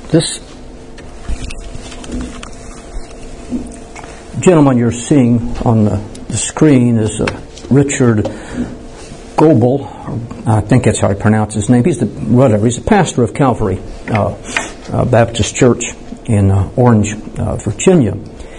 This gentleman you're seeing on the screen is Richard Goebel. I think that's how I pronounce his name. He's a pastor of Calvary Baptist Church in Orange, Virginia.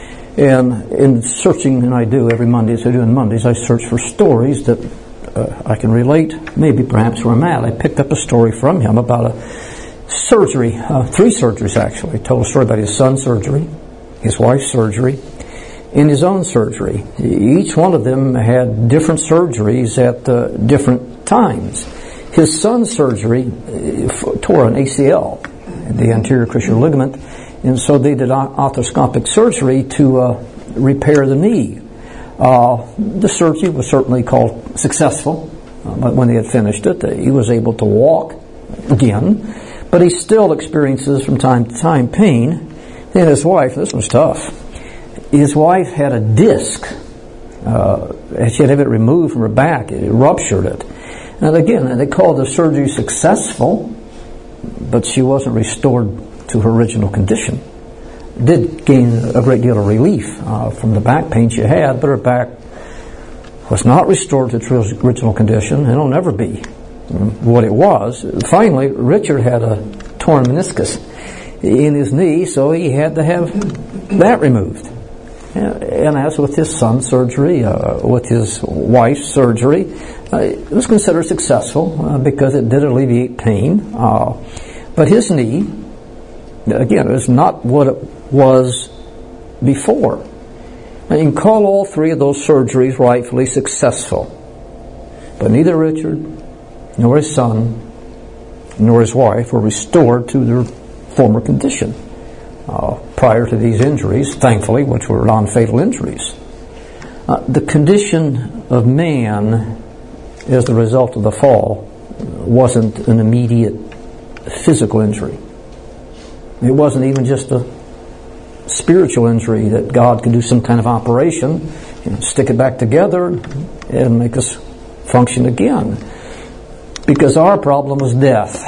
And in searching, and I do every Monday, as I do on Mondays, I search for stories that I can relate, maybe perhaps where I'm at. I picked up a story from him about a surgery, 3 surgeries actually. He told a story about his son's surgery, his wife's surgery, and his own surgery. Each one of them had different surgeries at different times. His son's surgery tore an ACL, the anterior cruciate ligament, and so they did arthroscopic surgery to repair the knee. The surgery was certainly called successful, but when they had finished it, he was able to walk again, but he still experiences from time to time pain. And his wife, this was tough, his wife had a disc. She had to have it removed from her back. It ruptured it. And again, they called the surgery successful, but she wasn't restored to her original condition. Did gain a great deal of relief from the back pain she had, but her back was not restored to its original condition, and it'll never be what it was. Finally, Richard had a torn meniscus in his knee, so he had to have that removed. And as with his son's surgery, with his wife's surgery, it was considered successful because it did alleviate pain. But his knee, again, it was not what it was before. And you can call all 3 of those surgeries rightfully successful. But neither Richard, nor his son, nor his wife were restored to their former condition prior to these injuries, thankfully, which were non-fatal injuries. The condition of man as the result of the fall wasn't an immediate physical injury. It wasn't even just a spiritual injury that God could do some kind of operation, stick it back together and make us function again. Because our problem was death.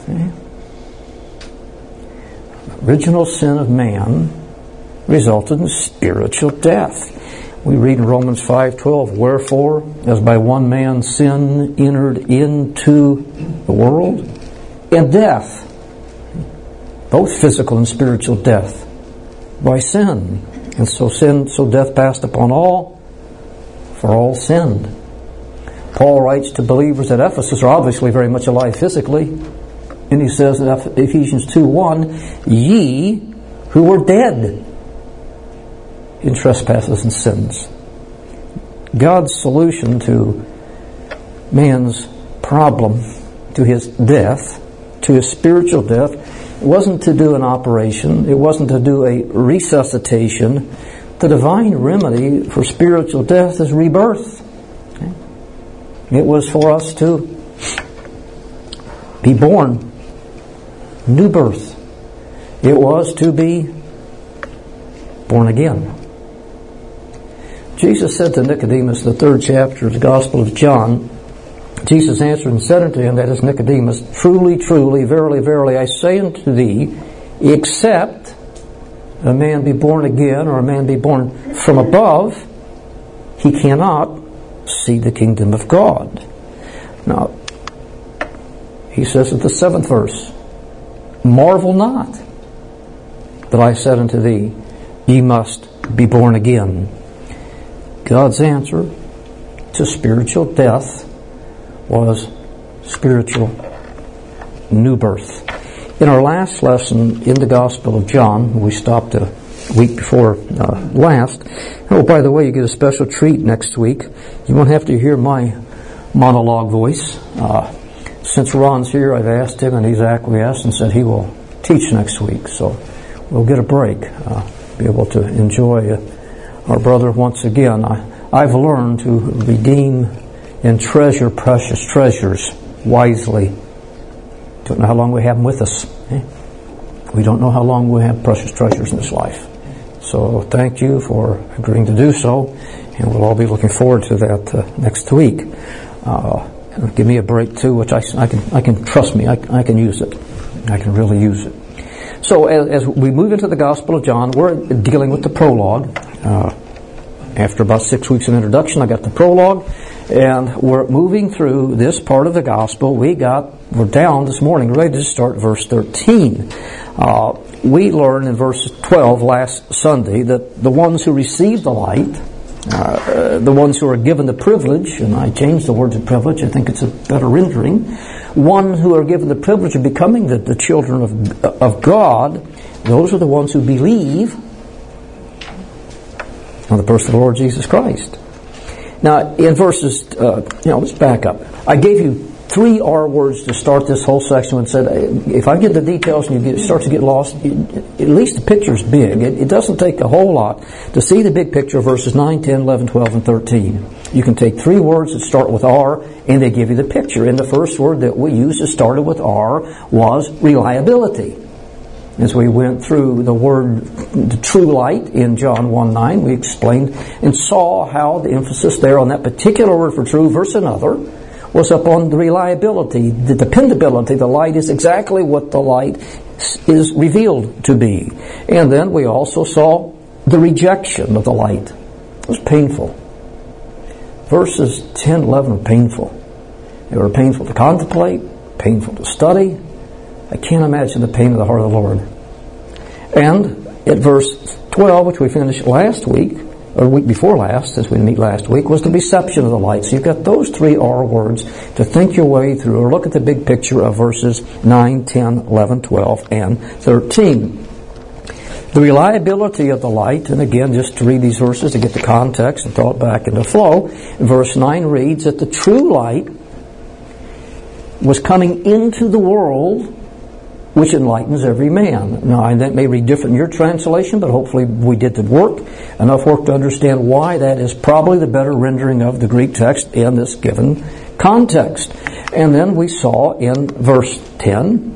Original sin of man resulted in spiritual death. We read in Romans 5:12, wherefore, as by one man sin entered into the world, and death, both physical and spiritual death, by sin. And so death passed upon all, for all sinned. Paul writes to believers at Ephesus, are obviously very much alive physically, and he says in Ephesians 2:1, ye who were dead in trespasses and sins. God's solution to man's problem, to his death, to his spiritual death, wasn't to do an operation. It wasn't to do a resuscitation. The divine remedy for spiritual death is rebirth. It was for us to be born, new birth. It was to be born again. Jesus said to Nicodemus, the 3rd chapter of the Gospel of John, Jesus answered and said unto him, that is Nicodemus, truly, truly, verily, verily, I say unto thee, except a man be born again, or a man be born from above, he cannot see the kingdom of God. Now, he says at the 7th verse, marvel not that I said unto thee, ye must be born again. God's answer to spiritual death was spiritual new birth. In our last lesson in the Gospel of John, we stopped a week before last. Oh, by the way, you get a special treat next week. You won't have to hear my monologue voice. Since Ron's here, I've asked him, and he's acquiesced and said he will teach next week. So we'll get a break, be able to enjoy our brother once again. I've learned to redeem and treasure precious treasures wisely. Don't know how long we have them with us. We don't know how long we have precious treasures in this life. So thank you for agreeing to do so, and we'll all be looking forward to that next week. Give me a break too, which I can trust me. I can use it. I can really use it. So as we move into the Gospel of John, we're dealing with the prologue. After about 6 weeks of introduction, I got the prologue, and we're moving through this part of the Gospel. We're down this morning, ready to start verse 13. We learned in verse 12 last Sunday that the ones who receive the light, the ones who are given the privilege, and I changed the word to privilege, I think it's a better rendering, one who are given the privilege of becoming the children of God, those are the ones who believe on the person of the Lord Jesus Christ. Now, in verses, let's back up. I gave you 3 R words to start this whole section and said, if I get the details and you start to get lost, at least the picture's big. It doesn't take a whole lot to see the big picture of verses 9, 10, 11, 12, and 13. You can take 3 words that start with R, and they give you the picture. And the first word that we used that started with R was reliability. As we went through the word, the true light in John 1:9, we explained and saw how the emphasis there on that particular word for true versus another was upon the reliability, the dependability. The light is exactly what the light is revealed to be. And then we also saw the rejection of the light. It was painful. Verses 10, 11 are painful. They were painful to contemplate, painful to study. I can't imagine the pain of the heart of the Lord. And at verse 12, which we finished last week, or week before last, since we didn't meet last week, was the reception of the light. So you've got those 3 R words to think your way through, or look at the big picture of verses 9, 10, 11, 12, and 13. The reliability of the light, and again, just to read these verses to get the context and throw it back into flow, verse 9 reads that the true light was coming into the world which enlightens every man. Now, and that may read different in your translation, but hopefully we did the work, enough work to understand why that is probably the better rendering of the Greek text in this given context. And then we saw in verse 10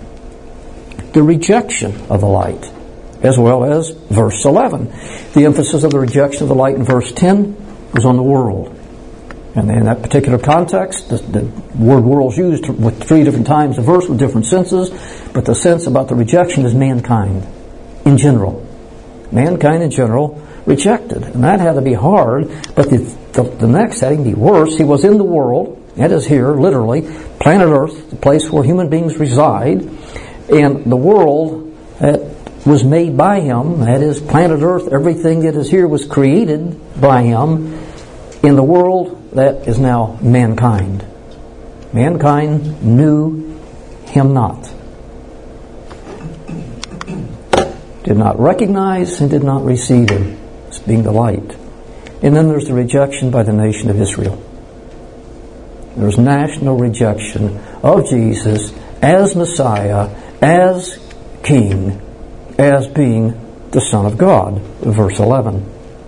the rejection of the light, as well as verse 11. The emphasis of the rejection of the light in verse 10 was on the world. And in that particular context, the word world is used with 3 different times a verse with different senses, but the sense about the rejection is mankind in general. Mankind in general rejected. And that had to be hard, but the next had to be worse. He was in the world, that is here, literally, planet Earth, the place where human beings reside, and the world that was made by Him, that is planet Earth, everything that is here was created by Him, in the world that is now mankind. Mankind knew Him not. Did not recognize and did not receive Him as being the light. And then there's the rejection by the nation of Israel. There's national rejection of Jesus as Messiah, as King, as being the Son of God. Verse 11.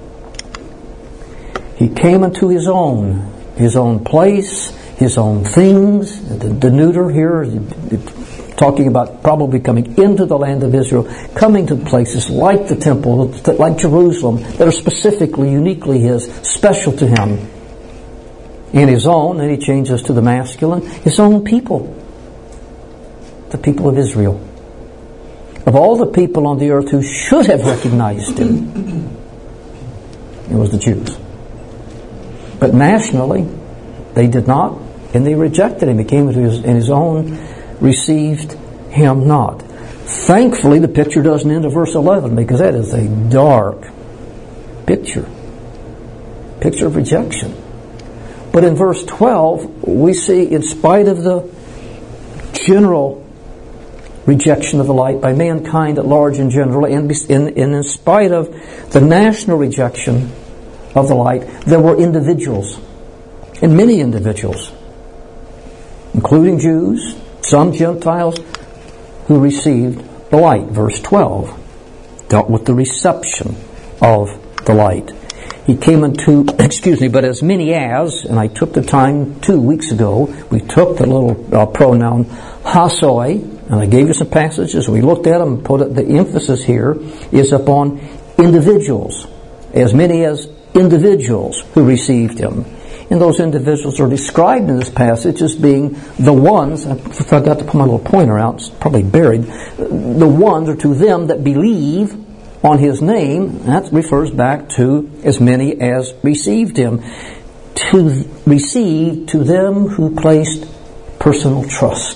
He came into His own place, His own things. The neuter here, talking about probably coming into the land of Israel, coming to places like the temple, like Jerusalem, that are specifically, uniquely His, special to Him. In His own, and He changes to the masculine, His own people, the people of Israel. Of all the people on the earth who should have recognized Him, it was the Jews. But nationally, they did not, and they rejected Him. He came into His own, received Him not. Thankfully, the picture doesn't end at verse 11, because that is a dark picture. Picture of rejection. But in verse 12, we see, in spite of the general rejection of the light by mankind at large in general, and in spite of the national rejection of the light, there were individuals, and many individuals, including Jews, some Gentiles, who received the light. Verse 12 dealt with the reception of the light. He came into, but as many as, and I took the time 2 weeks ago, we took the little pronoun hasoi, and I gave you some passages, we looked at them, the emphasis here is upon individuals, as many as individuals who received Him. And those individuals are described in this passage as being the ones, I forgot to put my little pointer out, it's probably buried, the ones or to them that believe on His name. That refers back to as many as received Him. To receive, to them who placed personal trust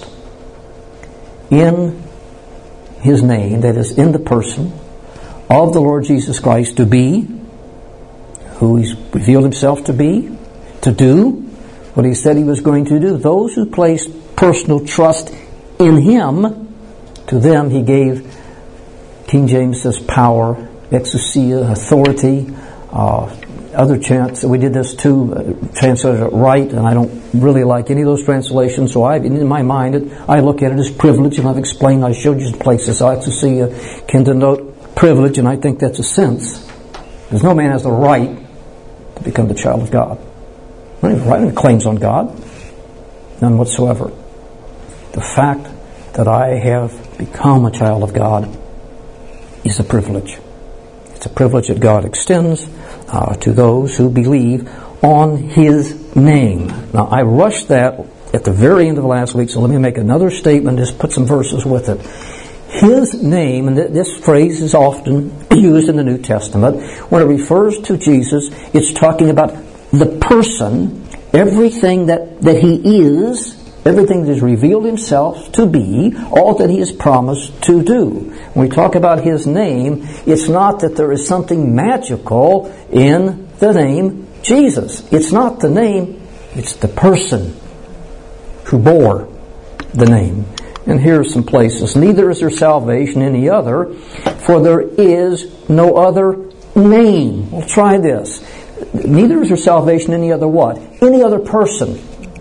in His name, that is, in the person of the Lord Jesus Christ, to be who He's revealed Himself to be, to do what He said He was going to do. Those who placed personal trust in Him, to them He gave, King James says, power, exousia, authority. Other chants, we did this too, translated it right, and I don't really like any of those translations, so in my mind, I look at it as privilege, and I've explained, I showed you some places, exousia can denote privilege, and I think that's a sense. Because no man has the right to become the child of God. Not even right, any claims on God. None whatsoever. The fact that I have become a child of God is a privilege. It's a privilege that God extends to those who believe on His name. Now, I rushed that at the very end of last week, so let me make another statement, just put some verses with it. His name, and this phrase is often used in the New Testament, when it refers to Jesus, it's talking about the person, everything that He is, everything that He's revealed Himself to be, all that He has promised to do. When we talk about His name, it's not that there is something magical in the name Jesus. It's not the name, it's the person who bore the name. And here are some places. Neither is there salvation in any other, for there is no other name. Well, try this. Neither is there salvation in any other what? Any other person.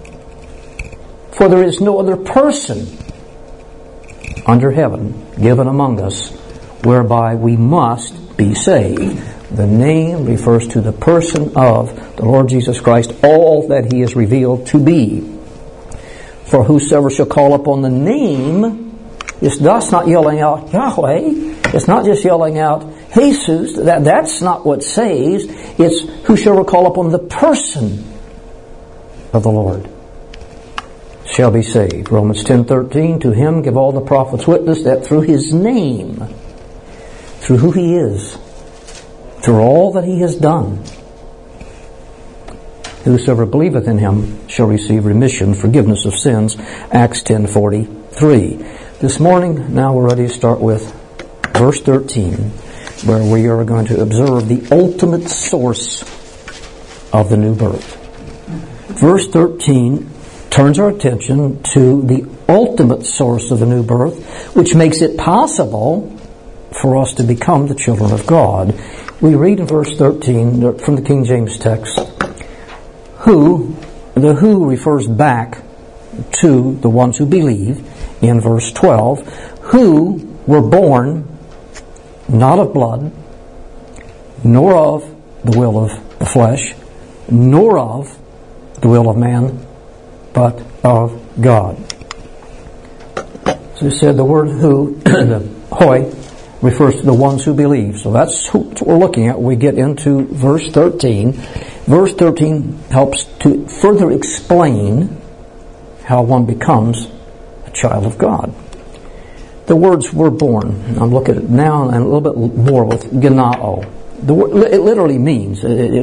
For there is no other person under heaven given among us whereby we must be saved. The name refers to the person of the Lord Jesus Christ, all that He is revealed to be. For whosoever shall call upon the name, it's thus not yelling out Yahweh, it's not just yelling out Jesus, that's not what saves, it's whosoever call upon the person of the Lord shall be saved. Romans 10:13, to Him give all the prophets witness that through His name, through who He is, through all that He has done, whosoever believeth in Him shall receive remission, forgiveness of sins. Acts 10:43. This morning, now we're ready to start with verse 13, where we are going to observe the ultimate source of the new birth. Verse 13 turns our attention to the ultimate source of the new birth, which makes it possible for us to become the children of God. We read in verse 13 from the King James text, the who refers back to the ones who believe in verse 12, who were born not of blood, nor of the will of the flesh, nor of the will of man, but of God. So he said the word who, the hoi, refers to the ones who believe. So that's what we're looking at when we get into verse 13. Verse 13 helps to further explain how one becomes a child of God. The words were born. I'm looking at it now and a little bit more with genao. The word, it literally means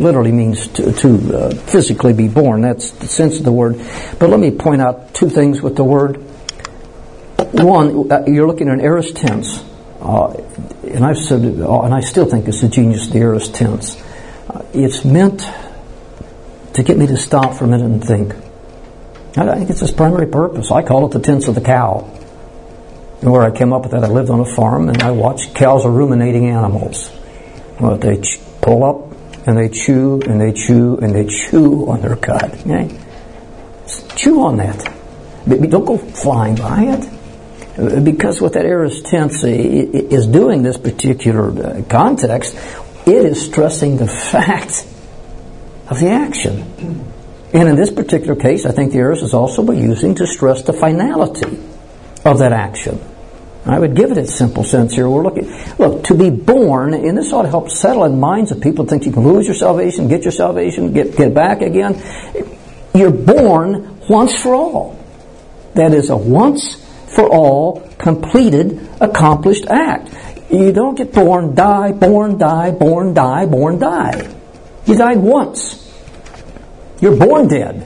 to physically be born. That's the sense of the word. But let me point out two things with the word. One, you're looking at an aorist tense, and I've said, and I still think it's a genius, the aorist tense. It's meant to get me to stop for a minute and think. I think it's its primary purpose. I call it the tense of the cow. And where I came up with that, I lived on a farm and I watched cows are ruminating animals. Well, they pull up and they chew and they chew and they chew on their cud. Okay? Chew on that. Don't go flying by it. Because what that aorist tense is doing in this particular context, it is stressing the fact of the action. And in this particular case, I think the aorist is also using to stress the finality of that action. I would give it its simple sense here. Look, to be born, and this ought to help settle in minds of people who think you can lose your salvation, get your salvation, get back again. You're born once for all. That is a once for all, completed, accomplished act. You don't get born, die, born, die, born, die, born, die. You died once. You're born dead.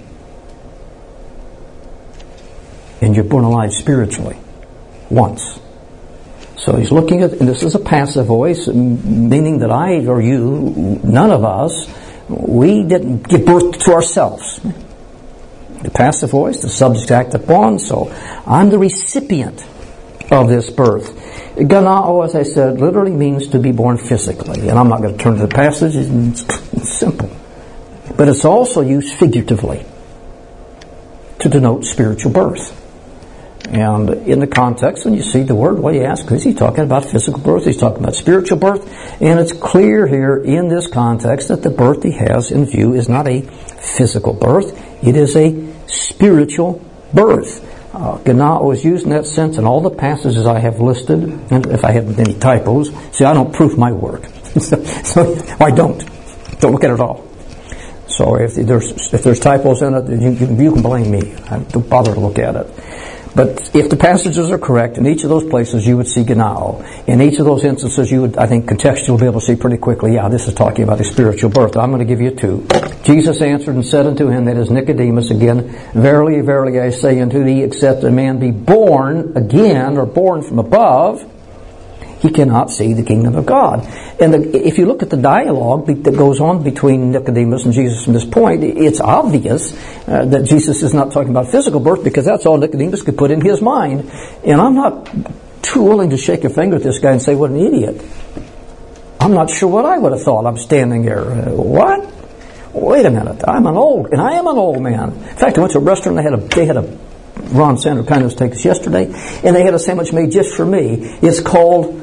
And you're born alive spiritually. Once. So he's looking at, and this is a passive voice, meaning that I or you, none of us, we didn't give birth to ourselves. The passive voice, the subject acted upon, so I'm the recipient of this birth. Ganao, as I said, literally means to be born physically. And I'm not going to turn to the passage, it's simple. But it's also used figuratively to denote spiritual birth. And in the context, when you see the word, well, you ask, is he talking about physical birth? He's talking about spiritual birth. And it's clear here in this context that the birth he has in view is not a physical birth. It is a spiritual birth. Ganao is used in that sense in all the passages I have listed. And if I have any typos, see, I don't proof my work. so I don't. Don't look at it at all. So if there's typos in it, you can blame me. Don't bother to look at it. But if the passages are correct, in each of those places you would see Ganao. In each of those instances you would, I think, contextually be able to see pretty quickly, yeah, this is talking about a spiritual birth. I'm going to give you two. Jesus answered and said unto him, that is Nicodemus again, Verily, verily, I say unto thee, except a man be born again, or born from above, he cannot see the kingdom of God. And if you look at the dialogue that goes on between Nicodemus and Jesus from this point, it's obvious that Jesus is not talking about physical birth, because that's all Nicodemus could put in his mind. And I'm not too willing to shake a finger at this guy and say, what an idiot. I'm not sure what I would have thought. I'm standing there. What? Wait a minute. I am an old man. In fact, I went to a restaurant, they had a Ron Sander kind of take us yesterday, and they had a sandwich made just for me. It's called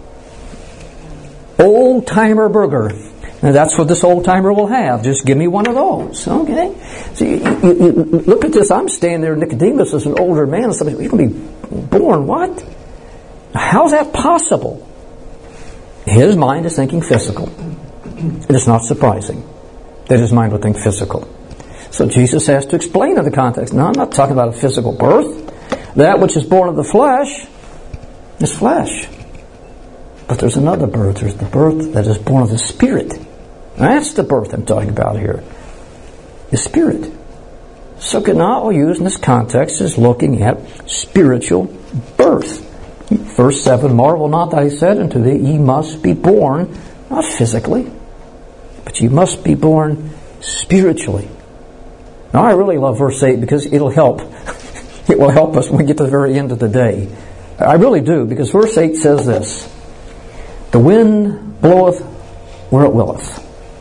Old Timer Burger. Now that's what this old timer will have. Just give me one of those. Okay? So you look at this. I'm standing there, Nicodemus is an older man, and somebody, you're going to be born what? How's that possible? His mind is thinking physical. And it's not surprising that his mind would think physical. So Jesus has to explain in the context. No, I'm not talking about a physical birth. That which is born of the flesh is flesh. But there's another birth. There's the birth that is born of the Spirit. That's the birth I'm talking about here. The Spirit. So Ganao used in this context is looking at spiritual birth. Verse 7, Marvel not that I said unto thee, ye must be born, not physically, but ye must be born spiritually. Now I really love verse 8 because it'll help. It will help us when we get to the very end of the day. I really do, because verse 8 says this, the wind bloweth where it willeth.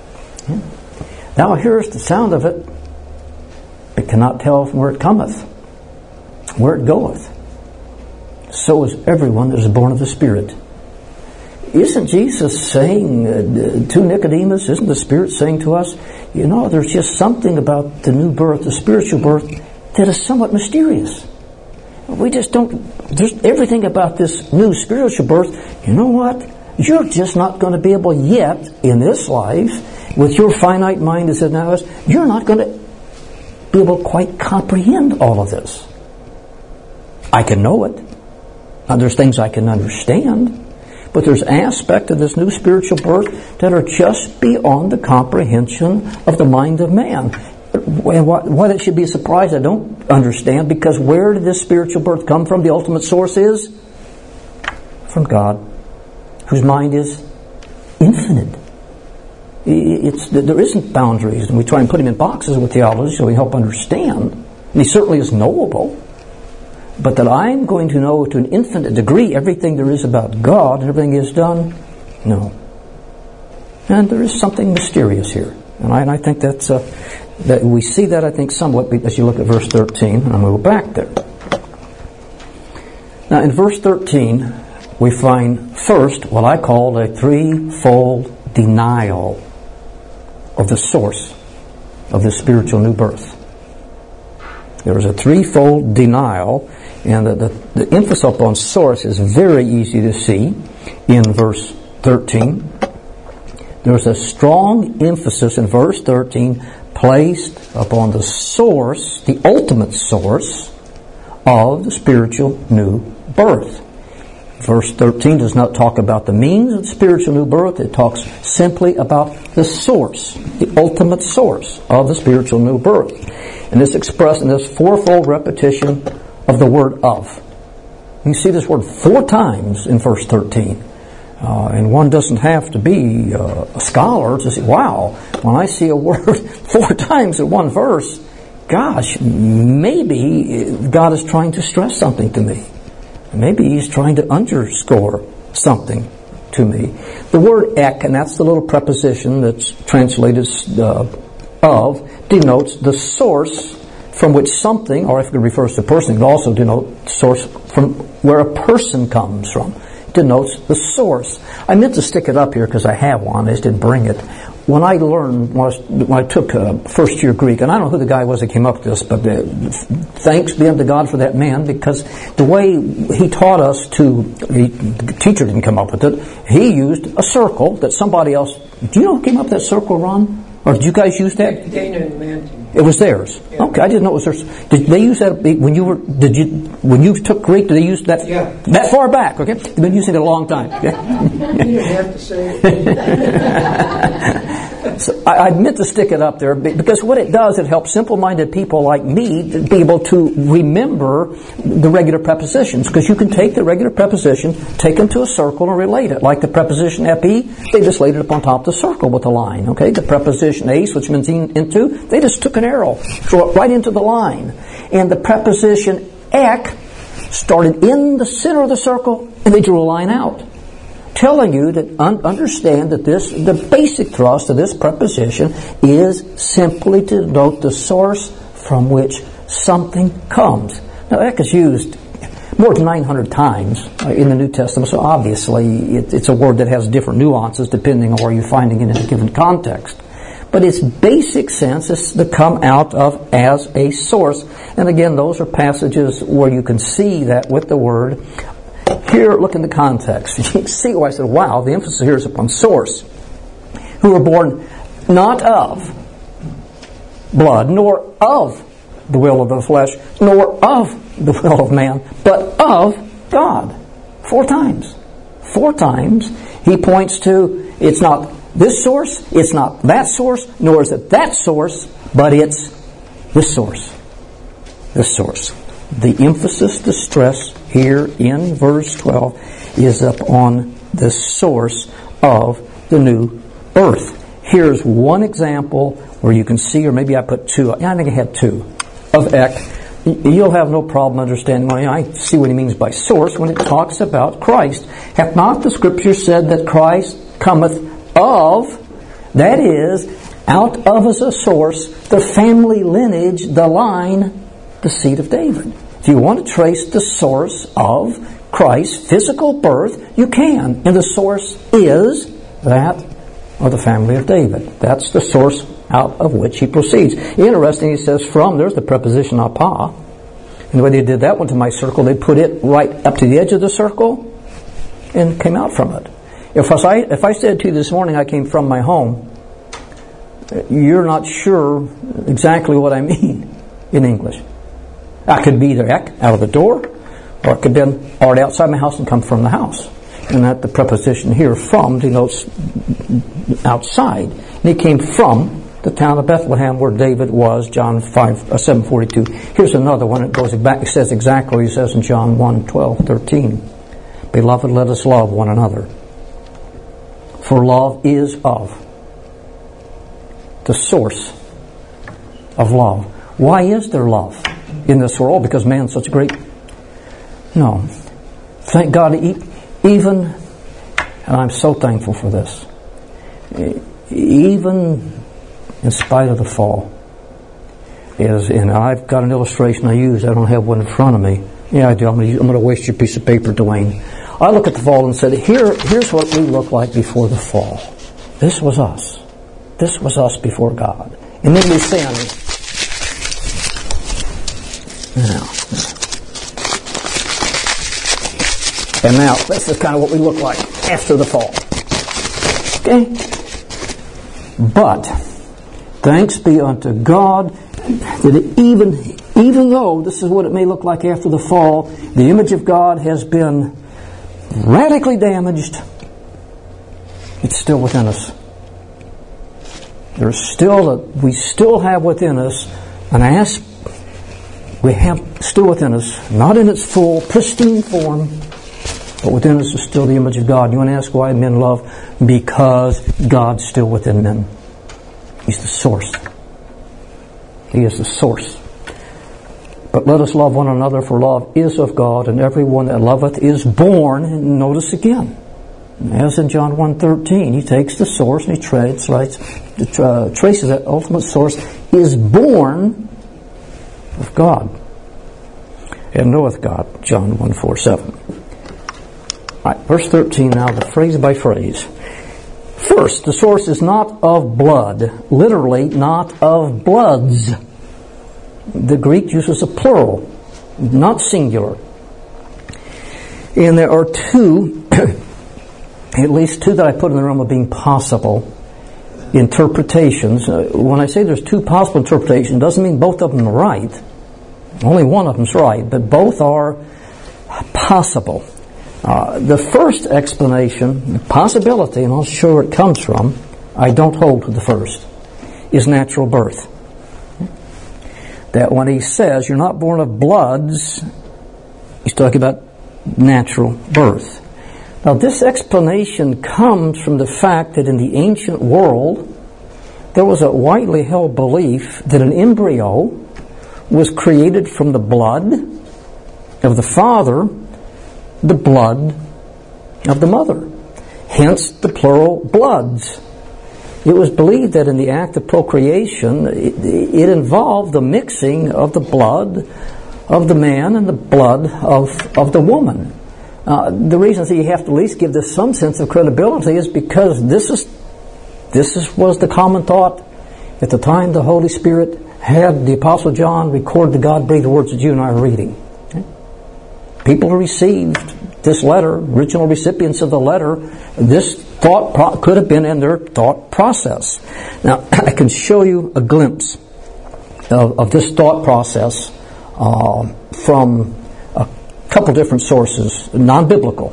Thou hearest the sound of it, but cannot tell from where it cometh, where it goeth. So is everyone that is born of the Spirit. Isn't Jesus saying to Nicodemus, isn't the Spirit saying to us, you know, there's just something about the new birth, the spiritual birth, that is somewhat mysterious. We just don't, there's everything about this new spiritual birth, you know what? You're just not going to be able yet in this life, with your finite mind as it now is, you're not going to be able to quite comprehend all of this. I can know it. Now, there's things I can understand, but there's aspects of this new spiritual birth that are just beyond the comprehension of the mind of man. And why that should be a surprise, I don't understand, because where did this spiritual birth come from? The ultimate source is from God, whose mind is infinite. There isn't boundaries, and we try and put him in boxes with theology so we help understand. And he certainly is knowable. But that I'm going to know to an infinite degree everything there is about God and everything He has done? No. And there is something mysterious here. And I think that's that we see that, I think, somewhat as you look at verse 13. And I'm going to go back there. Now, in verse 13, we find first what I call a threefold denial of the source of this spiritual new birth. There is a threefold denial. And the emphasis upon source is very easy to see in verse 13. There's a strong emphasis in verse 13 placed upon the source, the ultimate source of the spiritual new birth. Verse 13 does not talk about the means of the spiritual new birth. It talks simply about the source, the ultimate source of the spiritual new birth. And it's expressed in this fourfold repetition of the word of. You see this word 4 times in verse 13. And one doesn't have to be a scholar to say, wow, when I see a word 4 times in one verse, gosh, maybe God is trying to stress something to me. Maybe He's trying to underscore something to me. The word ek, and that's the little preposition that's translated of, denotes the source from which something, or if it refers to a person, it can also denote source from where a person comes from. It denotes the source. I meant to stick it up here because I have one. I just didn't bring it. When I learned, when I took first year Greek, and I don't know who the guy was that came up with this, but thanks be unto God for that man, because the way he taught us the teacher didn't come up with it. He used a circle that somebody else. Do you know who came up with that circle, Ron? Or did you guys use that? Dana and Manton. It was theirs. Yeah. Okay, I didn't know it was theirs. Did they use that when you took Greek? Did they use that? Yeah. That far back? Okay, you've been using it a long time. Okay? You didn't have to say it. So I meant to stick it up there because what it does, it helps simple-minded people like me to be able to remember the regular prepositions, because you can take the regular preposition, take them to a circle and relate it. Like the preposition epi, they just laid it up on top of the circle with a line. Okay, the preposition ace, which means into, they just took an arrow, threw it right into the line. And the preposition ek started in the center of the circle and they drew a line out, telling you that understand that the basic thrust of this preposition is simply to denote the source from which something comes. Now, ek is used more than 900 times in the New Testament, so obviously it's a word that has different nuances depending on where you're finding it in a given context. But its basic sense is to come out of as a source. And again, those are passages where you can see that with the word. Here, look in the context. You can see why I said, wow, the emphasis here is upon source. Who were born not of blood, nor of the will of the flesh, nor of the will of man, but of God. 4 times. 4 times he points to, it's not this source, it's not that source, nor is it that source, but it's this source. This source. The emphasis, the stress here in verse 12 is upon the source of the new birth. Here's one example where you can see, or maybe I put 2, I think I had 2, of ek. You'll have no problem understanding why I see what he means by source when it talks about Christ. Hath not the Scripture said that Christ cometh of, that is, out of as a source, the family lineage, the line, the seed of David. If you want to trace the source of Christ's physical birth, you can. And the source is that of the family of David. That's the source out of which he proceeds. Interesting, he says from, there's the preposition apa. And the way they did that one to my circle, they put it right up to the edge of the circle and came out from it. If I said to you this morning I came from my home, you're not sure exactly what I mean in English. I could be either ek, out of the door, or it could be already outside my house and come from the house. And that the preposition here, from, denotes outside. And he came from the town of Bethlehem where David was, John 7:42. Here's another one. It goes back. It says exactly what he says in John 1:12-13. Beloved, let us love one another. For love is of the source of love. Why is there love in this world? Because man's such a great... No. Thank God, even, and I'm so thankful for this, even in spite of the fall, and I've got an illustration I use, I don't have one in front of me. Yeah, I do. I'm going to waste your piece of paper, Dwayne. I look at the fall and said, here's what we looked like before the fall. This was us. This was us before God. And then we sin. Now, And now, this is kind of what we look like after the fall. Okay? But, thanks be unto God that even though this is what it may look like after the fall, the image of God has been radically damaged, it's still within us. We still have within us still within us, not in its full, pristine form, but within us is still the image of God. You want to ask why men love? Because God's still within men. He's the source. He is the source. But let us love one another, for love is of God, and everyone that loveth is born. And notice again, as in John 1:13, he takes the source and he traces that ultimate source, is born of God and knoweth God. John 1:4-7. All right, verse 13 now, the phrase by phrase. First, the source is not of blood, literally not of bloods. The Greek uses a plural, not singular. And there are two, at least two that I put in the realm of being possible interpretations. When I say there's two possible interpretations, it doesn't mean both of them are right. Only one of them's right, but both are possible. The first explanation, the possibility, and I'll show where it comes from, I don't hold to the first, is natural birth. That when he says you're not born of bloods, he's talking about natural birth. Now this explanation comes from the fact that in the ancient world there was a widely held belief that an embryo was created from the blood of the father, the blood of the mother. Hence the plural bloods. It was believed that in the act of procreation, it involved the mixing of the blood of the man and the blood of the woman. The reason that you have to at least give this some sense of credibility is because this was the common thought at the time the Holy Spirit had the Apostle John record the God-breathed words that you and I are reading. Okay? People who received this letter, original recipients of the letter, this thought could have been in their thought process. Now, I can show you a glimpse of this thought process from a couple different sources, non-biblical.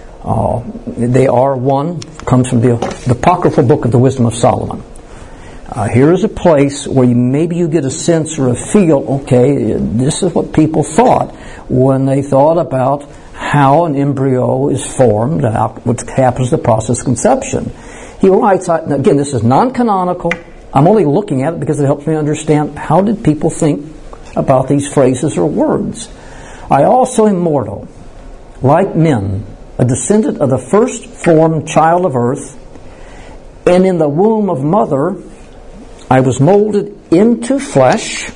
They are, one comes from the apocryphal book of the Wisdom of Solomon. Here is a place where maybe you get a sense or a feel, okay, this is what people thought when they thought about how an embryo is formed, what happens to the process of conception. He writes, again, this is non-canonical. I'm only looking at it because it helps me understand how did people think about these phrases or words. I also am mortal, like men, a descendant of the first formed child of earth, and in the womb of mother I was molded into flesh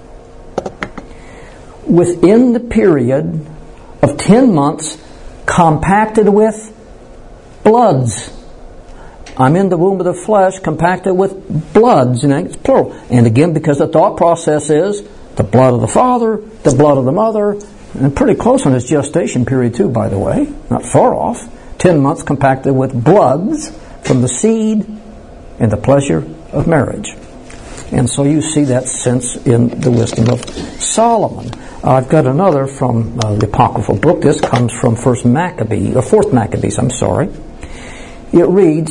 within the period of 10 months, compacted with bloods. I'm in the womb of the flesh, compacted with bloods, and it's plural. And again, because the thought process is the blood of the father, the blood of the mother, and pretty close on his gestation period too, by the way, not far off. 10 months compacted with bloods from the seed and the pleasure of marriage. And so you see that sense in the Wisdom of Solomon. I've got another from the apocryphal book. This comes from 4th Maccabees, I'm sorry. It reads,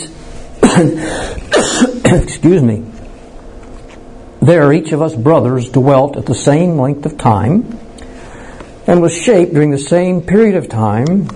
excuse me, there each of us brothers dwelt at the same length of time and was shaped during the same period of time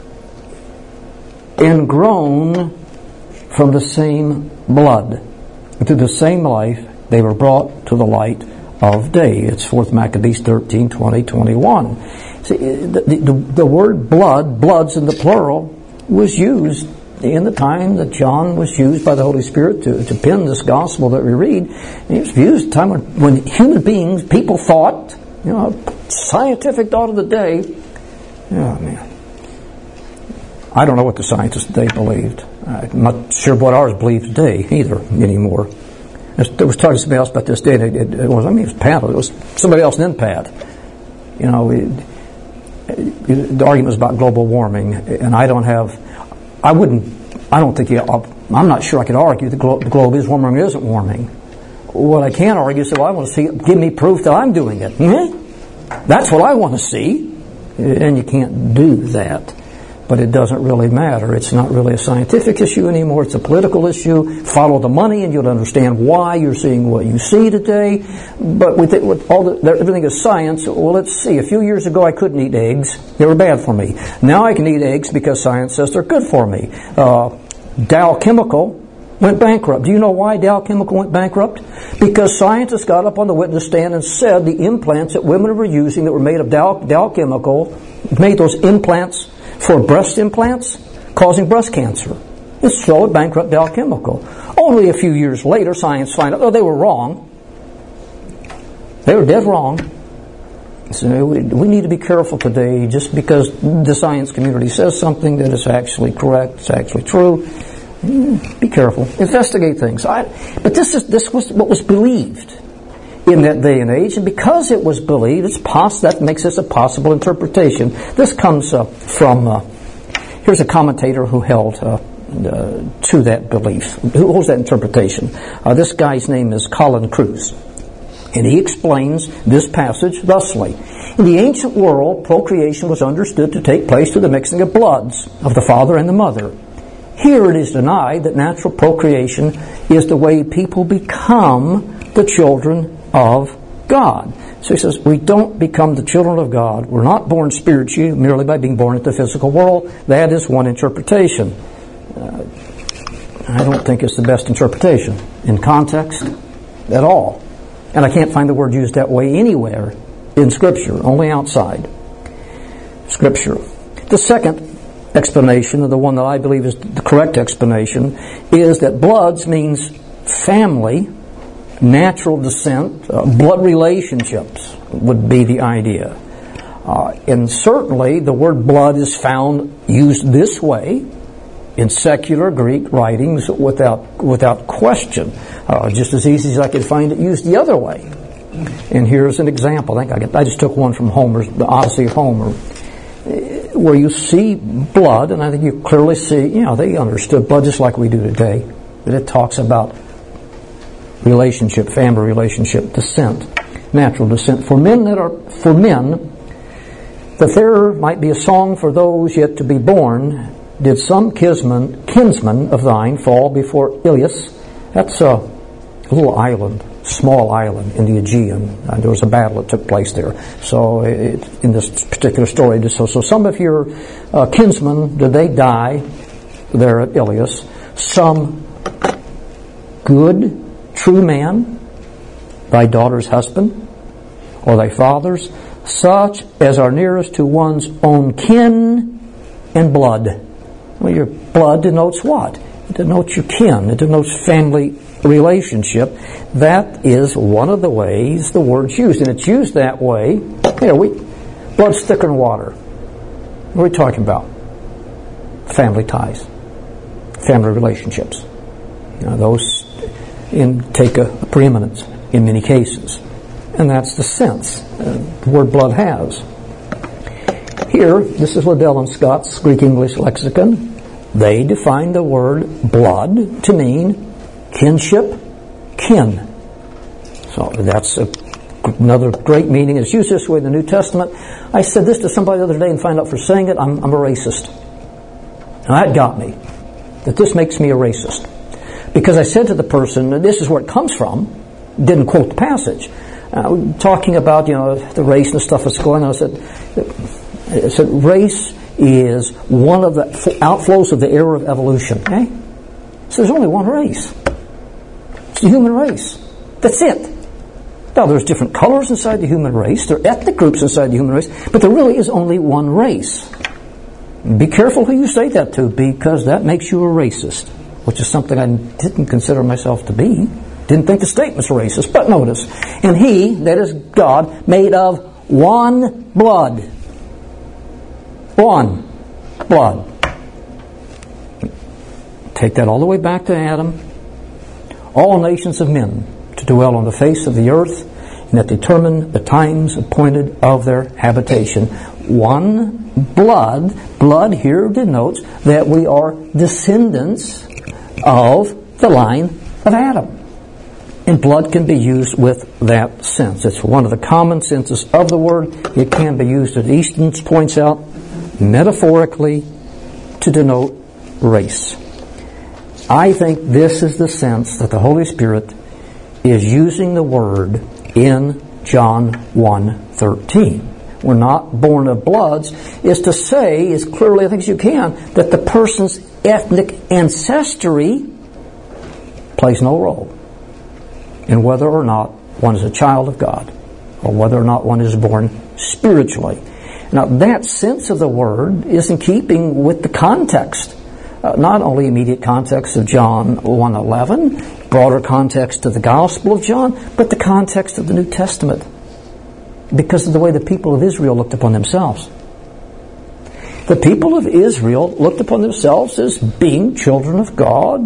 and grown from the same blood. Through the same life they were brought to the light of day. It's 4th Maccabees 13, 20, 21. See, the word blood, bloods in the plural, was used in the time that John was used by the Holy Spirit to pen this gospel that we read. And it was used at a time when human beings, people thought, scientific thought of the day. Oh, man. I don't know what the scientists today believed. I'm not sure what ours believes today either anymore. I was talking to somebody else about this day. It was Pat. It was somebody else and then Pat. the argument was about global warming, and I'm not sure I could argue the globe is warming or isn't warming. What I can argue is, I want to see, give me proof that I'm doing it. That's what I want to see. And you can't do that. But it doesn't really matter. It's not really a scientific issue anymore. It's a political issue. Follow the money and you'll understand why you're seeing what you see today. But with everything is science, well, let's see. A few years ago I couldn't eat eggs. They were bad for me. Now I can eat eggs because science says they're good for me. Dow Chemical went bankrupt. Do you know why Dow Chemical went bankrupt? Because scientists got up on the witness stand and said the implants that women were using that were made of Dow Chemical made those implants for breast implants, causing breast cancer. And so it bankrupt Dow Chemical. Only a few years later, science found out, they were wrong. They were dead wrong. So we need to be careful today. Just because the science community says something that is actually correct, it's actually true, be careful. Investigate things. But this was what was believed in that day and age, and because it was believed, that makes this a possible interpretation. This comes from here's a commentator who held to that belief, who holds that interpretation. This guy's name is Colin Kruse, and he explains this passage thusly: in the ancient world, procreation was understood to take place through the mixing of bloods of the father and the mother. Here it is denied that natural procreation is the way people become the children of God. So he says, we don't become the children of God. We're not born spiritually merely by being born into the physical world. That is one interpretation. I don't think it's the best interpretation in context at all. And I can't find the word used that way anywhere in Scripture, only outside Scripture. The second explanation, and the one that I believe is the correct explanation, is that bloods means family, natural descent, blood relationships would be the idea. And certainly the word blood is found used this way in secular Greek writings without question. Just as easy as I could find it used the other way. And here's an example. I just took one from Homer's, the Odyssey of Homer, where you see blood, and I think you clearly see, they understood blood just like we do today. But it talks about relationship, family relationship, descent, natural descent. For men, that there might be a song for those yet to be born, did some kinsman of thine fall before Ilius. That's a little island, small island in the Aegean. There was a battle that took place there. So in this particular story, so some of your kinsmen, did they die there at Ilius? Some good, true man, thy daughter's husband, or thy father's, such as are nearest to one's own kin and blood. Well, your blood denotes what? It denotes your kin. It denotes family relationship. That is one of the ways the word's used. And it's used that way. Blood's thicker than water. What are we talking about? Family ties. Family relationships. Those take a preeminence in many cases. And that's the sense the word blood has. Here, this is Liddell and Scott's Greek-English lexicon. They define the word blood to mean kinship, kin. So that's another great meaning. It's used this way in the New Testament. I said this to somebody the other day and found out for saying it, I'm a racist. And that got me. That this makes me a racist. Because I said to the person, and this is where it comes from, didn't quote the passage, talking about, the race and stuff that's going on. I said race is one of the outflows of the era of evolution. Okay? So there's only one race. It's the human race. That's it. Now there's different colors inside the human race. There are ethnic groups inside the human race. But there really is only one race. Be careful who you say that to, because that makes you a racist, which is something I didn't consider myself to be. Didn't think the statement's racist. But notice, and he, that is God, made of one blood. One blood. Take that all the way back to Adam. All nations of men to dwell on the face of the earth, and that determine the times appointed of their habitation. one blood. Blood here denotes that we are descendants of the line of Adam. And blood can be used with that sense. It's one of the common senses of the word. It can be used, as Easton points out, metaphorically to denote race. I think this is the sense that the Holy Spirit is using the word in John 1:13. We're not born of bloods is to say, as clearly I think as you can, that the person's ethnic ancestry plays no role in whether or not one is a child of God or whether or not one is born spiritually. Now, that sense of the word is in keeping with the context, not only immediate context of John 1:11, broader context of the Gospel of John, but the context of the New Testament, because of the way the people of Israel looked upon themselves. The people of Israel looked upon themselves as being children of God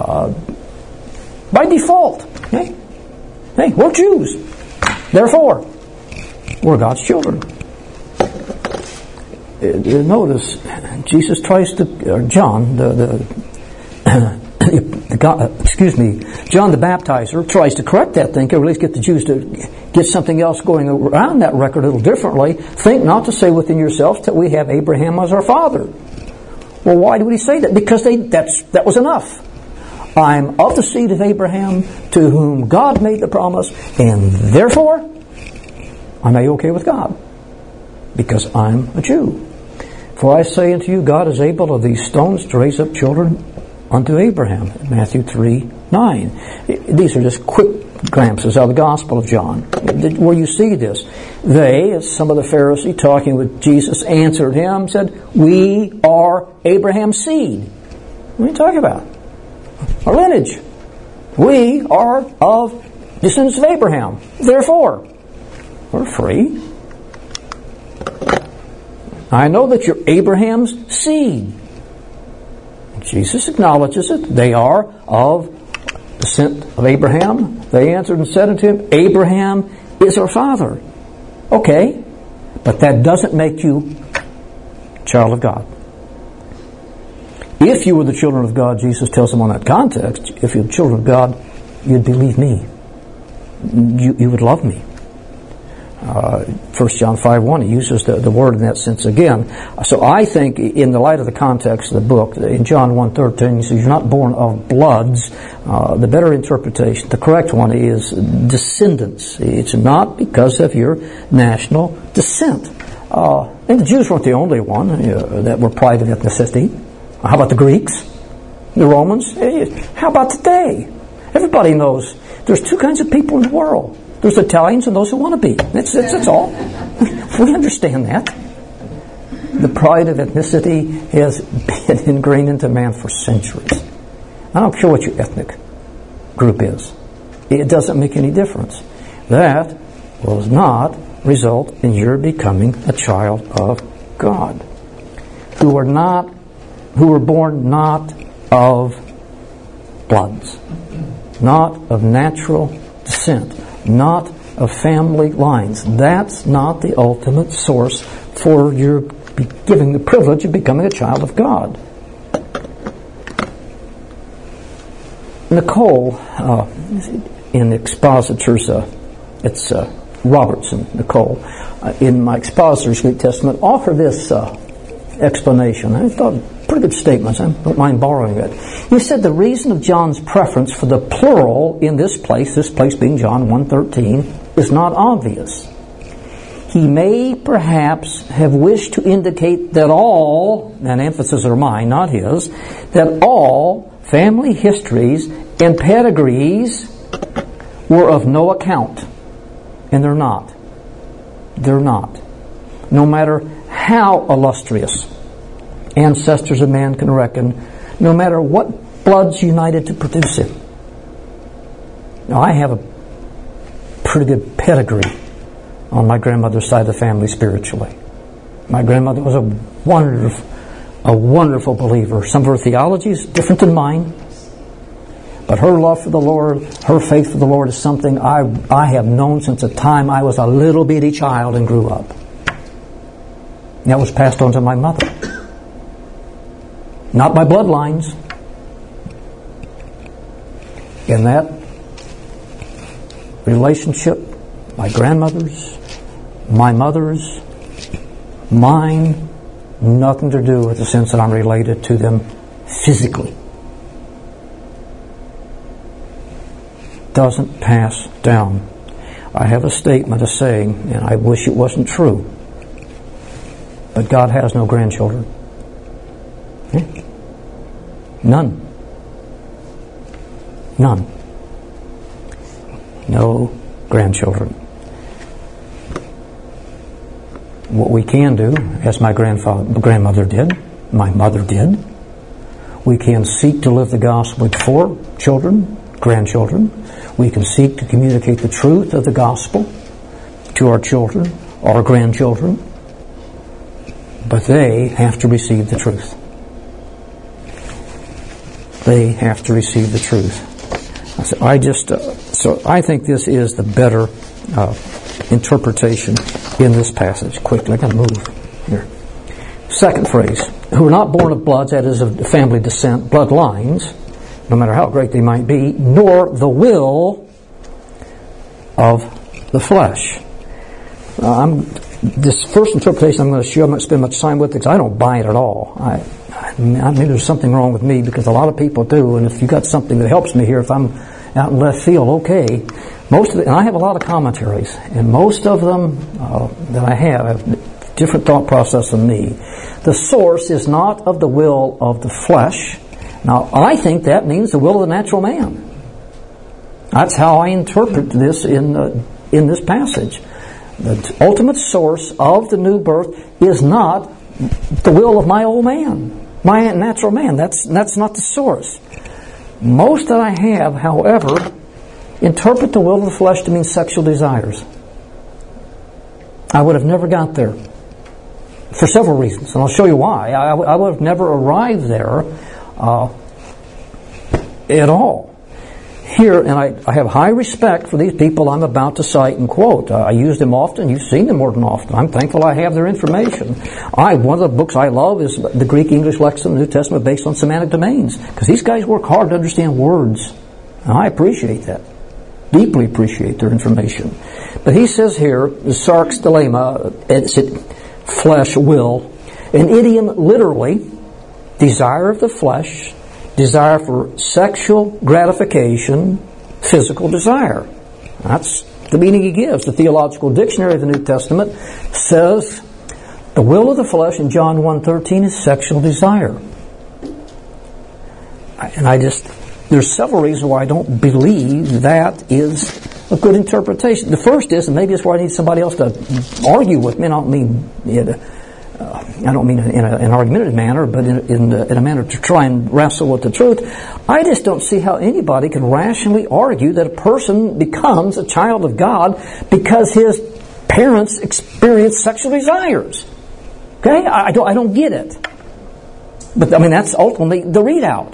by default. Hey, we're Jews. Therefore, we're God's children. Notice, Jesus tries to, or John, John the Baptizer tries to correct that thinking, or at least get the Jews to get something else going around that record a little differently. Think not to say within yourselves that we have Abraham as our father. Well, why would he say that? Because that was enough. I'm of the seed of Abraham, to whom God made the promise, and therefore I'm okay with God, because I'm a Jew. For I say unto you, God is able of these stones to raise up children unto Abraham. Matthew 3:9. These are just quick glimpses of the Gospel of John, where you see this. They, as some of the Pharisees talking with Jesus, answered him, said, "We are Abraham's seed." What are you talking about? Our lineage. We are of descendants of Abraham. Therefore, we're free. I know that you're Abraham's seed. Jesus acknowledges it. They are of descent of Abraham. They answered and said unto him, Abraham is our father. Okay, but that doesn't make you child of God. If you were the children of God, Jesus tells them on that context, if you're the children of God, you'd believe me. You would love me. 1 John 5:1, he uses the word in that sense again. So I think in the light of the context of the book, in John 1:13, he says you're not born of bloods. The better interpretation, the correct one, is descendants. It's not because of your national descent. And the Jews weren't the only one that were pride of ethnicity. How about the Greeks? The Romans? How about today? Everybody knows there's two kinds of people in the world. There's Italians and those who want to be. That's all. We understand that. The pride of ethnicity has been ingrained into man for centuries. I don't care what your ethnic group is. It doesn't make any difference. That will not result in your becoming a child of God. Who were born not of bloods, not of natural descent, not of family lines. That's not the ultimate source for your giving the privilege of becoming a child of God. Nicole, in Expositors, it's Robertson, Nicole, in my Expositor's Greek Testament, offer this explanation. I thought pretty good statements. I don't mind borrowing it. He said the reason of John's preference for the plural in this place being John 1:13, is not obvious. He may perhaps have wished to indicate that all, and emphasis are mine, not his, that all family histories and pedigrees were of no account. And they're not. They're not. No matter how illustrious ancestors of man can reckon, no matter what bloods united to produce him. Now, I have a pretty good pedigree on my grandmother's side of the family spiritually. My grandmother was a wonderful believer. Some of her theology is different than mine, but her love for the Lord, her faith for the Lord is something I have known since the time I was a little bitty child and grew up. That was passed on to my mother. Not by bloodlines. In that relationship, my grandmother's, my mother's, mine, nothing to do with the sense that I'm related to them physically. Doesn't pass down. I have a statement, a saying, and I wish it wasn't true, but God has no grandchildren. None. None. No grandchildren. What we can do, as my grandmother did, my mother did, we can seek to live the gospel for children, grandchildren. We can seek to communicate the truth of the gospel to our children, our grandchildren, but they have to receive the truth. They have to receive the truth. So I think this is the better interpretation in this passage. Quickly, I got to move here. Second phrase: who are not born of bloods, that is, of family descent, bloodlines, no matter how great they might be, nor the will of the flesh. This first interpretation I'm going to show, I'm not spend much time with it because I don't buy it at all. I mean, there's something wrong with me because a lot of people do, and if you got something that helps me here, if I'm out in left field, okay. And I have a lot of commentaries, and most of them that I have different thought process than me. The source is not of the will of the flesh. Now, I think that means the will of the natural man. That's how I interpret this in this passage. The ultimate source of the new birth is not the will of my old man, my natural man. That's not the source. Most that I have, however, interpret the will of the flesh to mean sexual desires. I would have never got there for several reasons, and I'll show you why. I would have never arrived there at all. Here, and I have high respect for these people I'm about to cite and quote. I use them often. You've seen them more than often. I'm thankful I have their information. One of the books I love is the Greek-English Lexicon of the New Testament based on semantic domains, because these guys work hard to understand words. And I appreciate that. Deeply appreciate their information. But he says here, sarx dilema, it's flesh, will. An idiom literally, desire of the flesh, desire for sexual gratification, physical desire. That's the meaning he gives. The Theological Dictionary of the New Testament says the will of the flesh in John 1:13 is sexual desire. And there's several reasons why I don't believe that is a good interpretation. The first is, and maybe it's where I need somebody else to argue with me, I don't mean in an argumentative manner, but in a manner to try and wrestle with the truth. I just don't see how anybody can rationally argue that a person becomes a child of God because his parents experience sexual desires. Okay? I don't get it. But that's ultimately the readout.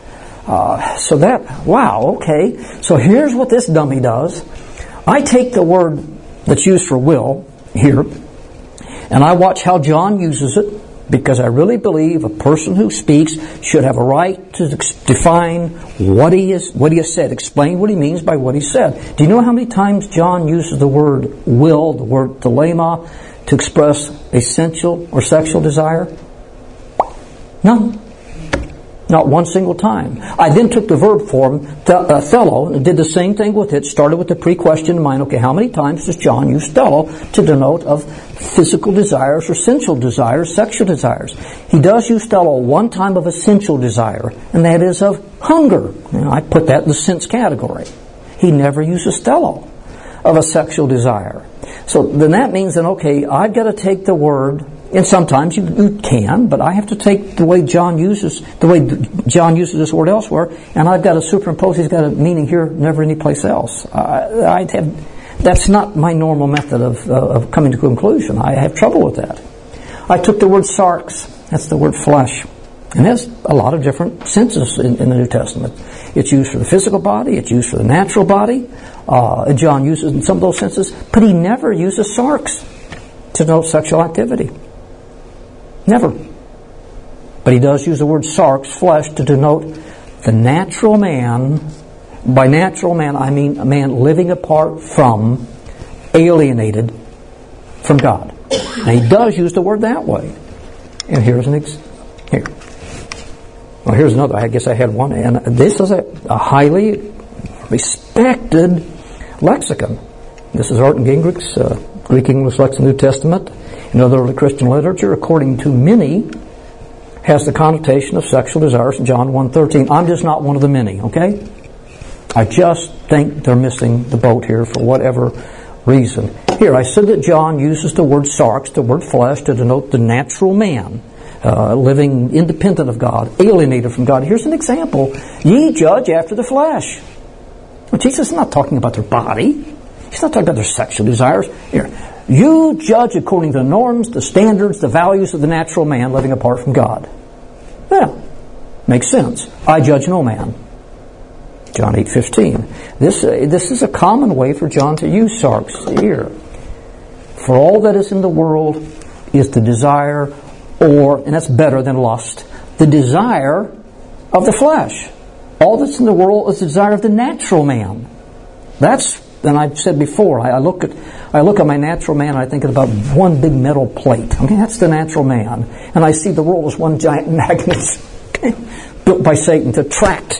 Okay. So here's what this dummy does. I take the word that's used for will here, and I watch how John uses it, because I really believe a person who speaks should have a right to define what he has said, explain what he means by what he said. Do you know how many times John uses the word will, the word dilema, to express a sensual or sexual desire? None. Not one single time. I then took the verb form, thello, and did the same thing with it. Started with the pre-question in mind. Okay, how many times does John use thello to denote of physical desires or sensual desires, sexual desires? He does use thello one time of a sensual desire, and that is of hunger. I put that in the sense category. He never uses thello of a sexual desire. So then that means okay, I've got to take the word. And sometimes you can, but I have to take the way John uses this word elsewhere, and I've got to superimpose. He's got a meaning here, never anyplace else. That's not my normal method of coming to conclusion. I have trouble with that. I took the word sarx. That's the word flesh, and there's a lot of different senses in the New Testament. It's used for the physical body. It's used for the natural body. And John uses in some of those senses, but he never uses sarx to denote sexual activity. Never. But he does use the word sarx, flesh, to denote the natural man. By natural man, I mean a man living apart from, alienated from God. And he does use the word that way. And here's here. Well, here's another. I guess I had one. And this is a highly respected lexicon. This is Arndt Gingrich's Greek English Lexicon New Testament. In other early Christian literature, according to many, has the connotation of sexual desires in John 1:13. I'm just not one of the many, okay? I just think they're missing the boat here for whatever reason. Here, I said that John uses the word sarx, the word flesh, to denote the natural man, living independent of God, alienated from God. Here's an example. Ye judge after the flesh. Well, Jesus is not talking about their body. He's not talking about their sexual desires. Here, you judge according to the norms, the standards, the values of the natural man living apart from God. Yeah, makes sense. I judge no man. John 8:15. This is a common way for John to use sarx here. For all that is in the world is the desire, and that's better than lust, the desire of the flesh. All that's in the world is the desire of the natural man. And I've said before, I look at my natural man and I think about one big metal plate. Okay, that's the natural man. And I see the world as one giant magnet built by Satan to attract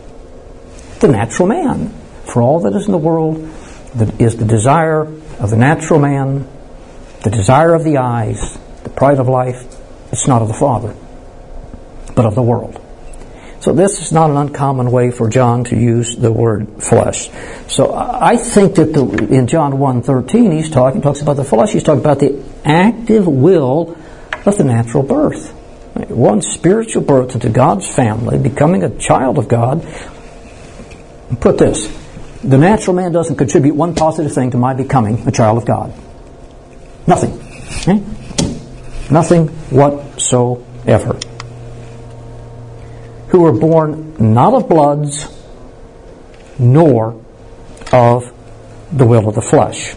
the natural man. For all that is in the world is the desire of the natural man, the desire of the eyes, the pride of life. It's not of the Father, but of the world. So this is not an uncommon way for John to use the word flesh. So I think that in John 1:13 he talks about the flesh. He's talking about the active will of the natural birth. One spiritual birth into God's family, becoming a child of God. Put this, the natural man doesn't contribute one positive thing to my becoming a child of God. Nothing. Okay? Nothing whatsoever. Who were born not of bloods, nor of the will of the flesh.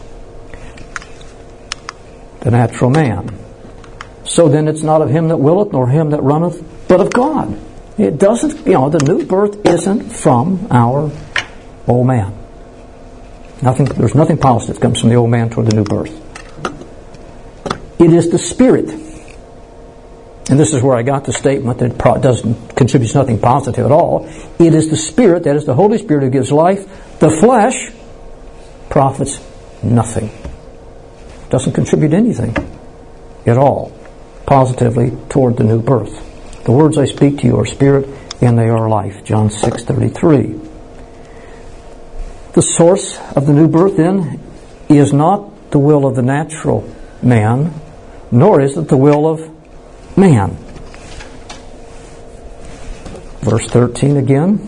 The natural man. So then it's not of him that willeth, nor him that runneth, but of God. It doesn't, the new birth isn't from our old man. There's nothing positive that comes from the old man toward the new birth. It is the Spirit. And this is where I got the statement that contributes nothing positive at all. It is the Spirit, that is the Holy Spirit, who gives life. The flesh profits nothing. Doesn't contribute anything at all positively toward the new birth. The words I speak to you are spirit and they are life. John 6:33. The source of the new birth then is not the will of the natural man, nor is it the will of man. Verse 13 again.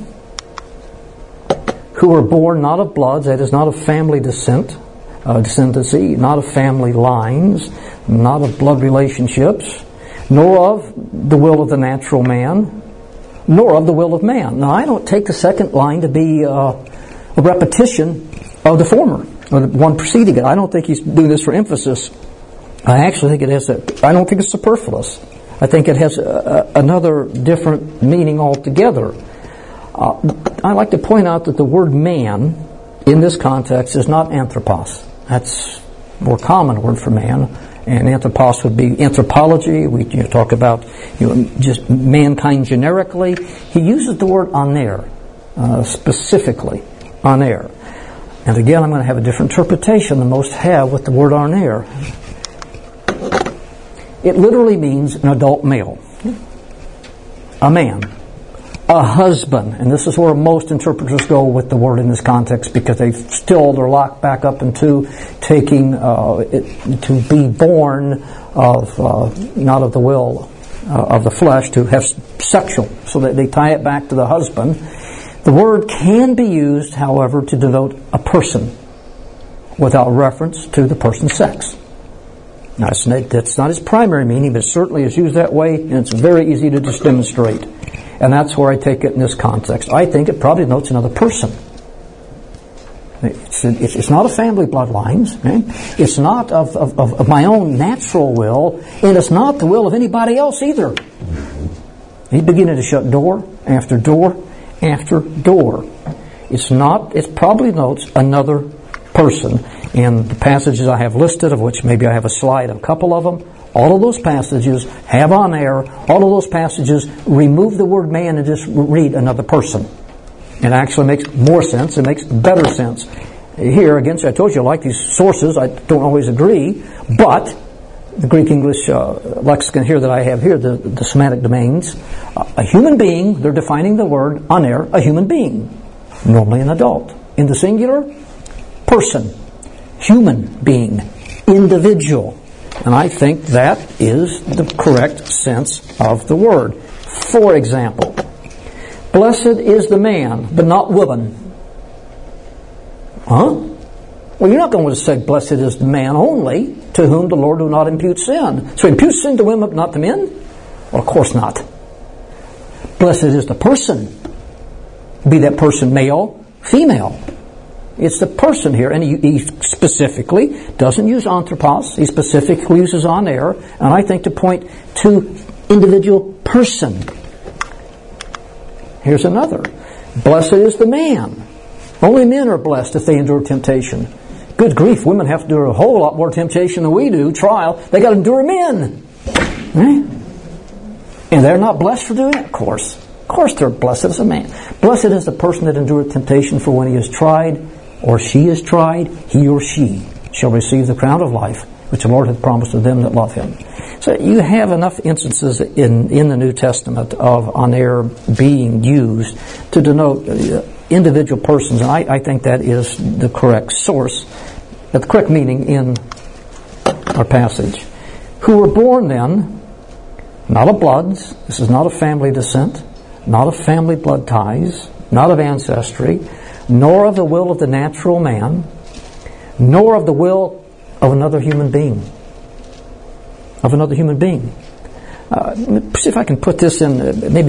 Who were born not of bloods, that is not of family descendancy, not of family lines, not of blood relationships, nor of the will of the natural man, nor of the will of man. Now, I don't take the second line to be a repetition of the former, or the one preceding it. I don't think he's doing this for emphasis. I actually think I don't think it's superfluous. I think it has another different meaning altogether. I like to point out that the word man in this context is not anthropos. That's a more common word for man. And anthropos would be anthropology. We talk about just mankind generically. He uses the word aner, specifically aner. And again, I'm going to have a different interpretation than most have with the word aner. It literally means an adult male, a man, a husband. And this is where most interpreters go with the word in this context, because they're locked back up into taking it to be born of not of the will of the flesh, to have sexual, so that they tie it back to the husband. The word can be used, however, to denote a person without reference to the person's sex. Now, that's not its primary meaning, but it certainly is used that way, and it's very easy to just demonstrate. And that's where I take it in this context. I think it probably denotes another person. It's not of family bloodlines. Okay? It's not of my own natural will, and it's not the will of anybody else either. He's beginning to shut door after door after door. It probably notes another person. In the passages I have listed, of which maybe I have a slide of a couple of them, all of those passages have on there, all of those passages remove the word man and just read another person. It actually makes more sense. It makes better sense. Here, again, I told you I like these sources. I don't always agree, but the Greek-English lexicon here that I have here, the semantic domains, a human being, they're defining the word aner, a human being, normally an adult. In the singular, person, human being, individual. And I think that is the correct sense of the word. For example, blessed is the man, but not woman. Huh? Well, you're not going to say blessed is the man only, to whom the Lord will not impute sin. So he imputes sin to women, but not to men? Well, of course not. Blessed is the person. Be that person male, female. It's the person here, and he specifically doesn't use anthropos. He specifically uses aner, and I think to point to individual person. Here's another. Blessed is the man. Only men are blessed if they endure temptation. Good grief, women have to endure a whole lot more temptation than we do, trial. They got to endure men. Right? And they're not blessed for doing it, of course. Of course they're blessed as a man. Blessed is the person that endureth temptation, for when he is tried, or she is tried, he or she shall receive the crown of life, which the Lord hath promised to them that love him. So you have enough instances in the New Testament of aner being used to denote individual persons, and I think that is the correct source, the correct meaning in our passage. Who were born then, not of bloods, this is not of family descent, not of family blood ties, not of ancestry, nor of the will of the natural man, nor of the will of another human being. Of another human being. See if I can put this in,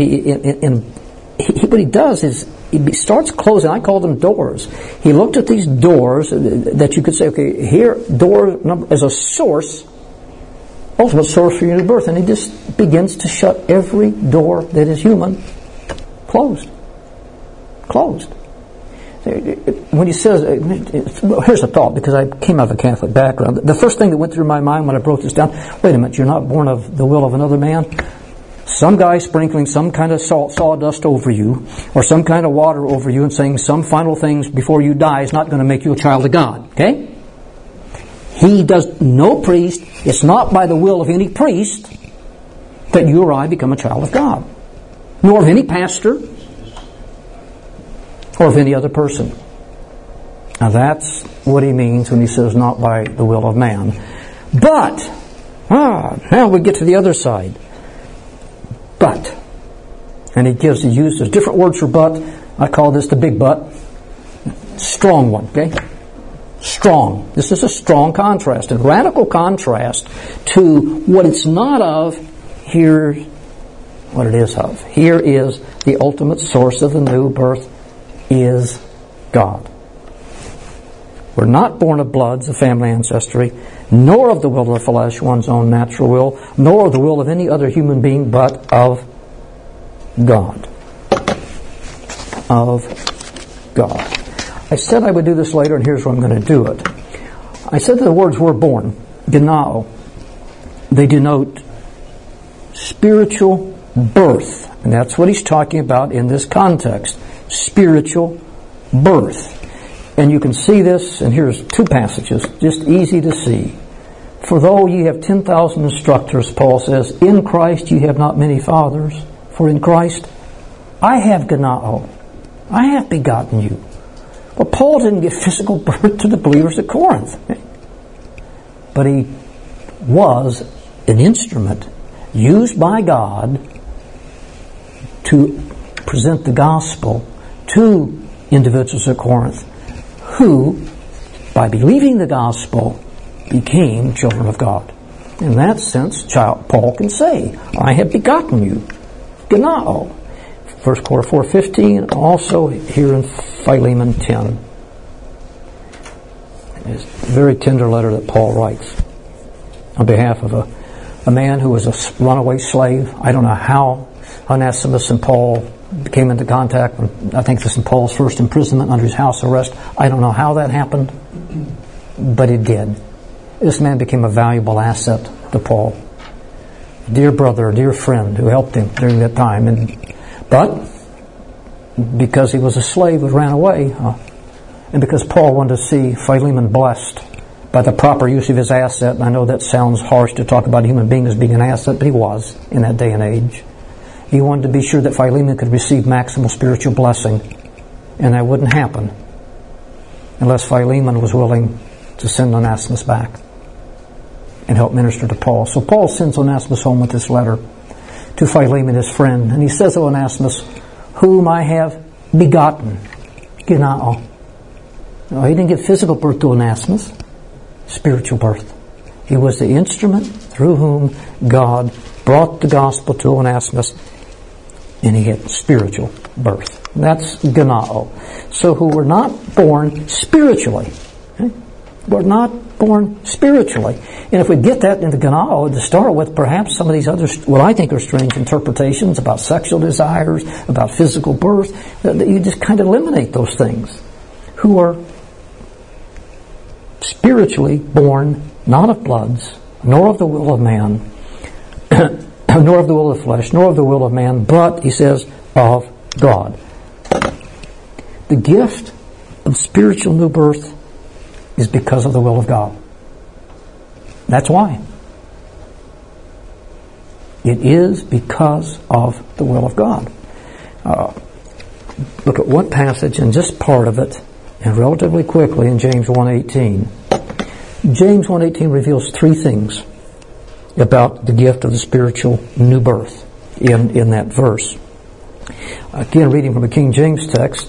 what he does is, he starts closing, I call them doors. He looked at these doors that you could say, okay, here, door number as a source, ultimate source for your new birth, and he just begins to shut every door that is human. Closed. When he says, here's a thought, because I came out of a Catholic background. The first thing that went through my mind when I broke this down, wait a minute, you're not born of the will of another man? Some guy sprinkling some kind of sawdust over you, or some kind of water over you, and saying some final things before you die is not going to make you a child of God. Okay? He does no priest. It's not by the will of any priest that you or I become a child of God, nor of any pastor, or of any other person. Now that's what he means when he says not by the will of man. But, now we get to the other side. But, and he uses different words for but. I call this the big but. Strong one, okay? Strong. This is a strong contrast, a radical contrast to what it's not of. Here's what it is of. Here is the ultimate source of the new birth is God. We're not born of bloods, of family ancestry, nor of the will of the flesh, one's own natural will, nor of the will of any other human being, but of God. Of God. I said I would do this later, and here's where I'm going to do it. I said that the words were born, genao, they denote spiritual birth. And that's what he's talking about in this context. Spiritual birth. And you can see this, and here's two passages, just easy to see. For though ye have 10,000 instructors, Paul says, in Christ ye have not many fathers, for in Christ I have genao. I have begotten you. Well, Paul didn't give physical birth to the believers at Corinth. But he was an instrument used by God to present the gospel to individuals at Corinth who, by believing the gospel, became children of God. In that sense, Paul can say, I have begotten you. Genao. 1 Corinthians 4:15, also here in Philemon 10. It's a very tender letter that Paul writes on behalf of a man who was a runaway slave. I don't know how Onesimus and Paul came into contact. I think this is Paul's first imprisonment under his house arrest. I don't know how that happened, but it did. This man became a valuable asset to Paul. A dear brother, a dear friend who helped him during that time. But because he was a slave who ran away, and because Paul wanted to see Philemon blessed by the proper use of his asset, and I know that sounds harsh to talk about a human being as being an asset, but he was in that day and age. He wanted to be sure that Philemon could receive maximal spiritual blessing, and that wouldn't happen unless Philemon was willing to send Onesimus back and help minister to Paul. So Paul sends Onesimus home with this letter to Philemon, his friend, and he says to Onesimus, whom I have begotten. Genao. No, he didn't give physical birth to Onesimus, spiritual birth. He was the instrument through whom God brought the gospel to Onesimus, and he had spiritual birth. That's Genao. So who were not born spiritually. Okay? We're not born spiritually. And if we get that into Genao to start with, perhaps some of these other, what I think are strange interpretations about sexual desires, about physical birth, you just kind of eliminate those things. Who are spiritually born, not of bloods, nor of the will of man, nor of the will of the flesh, nor of the will of man, but, he says, of God. The gift of spiritual new birth is because of the will of God. That's why. It is because of the will of God. Look at one passage and just part of it, and relatively quickly in James 1:18. James 1:18 reveals three things about the gift of the spiritual new birth in that verse. Again, reading from a King James text,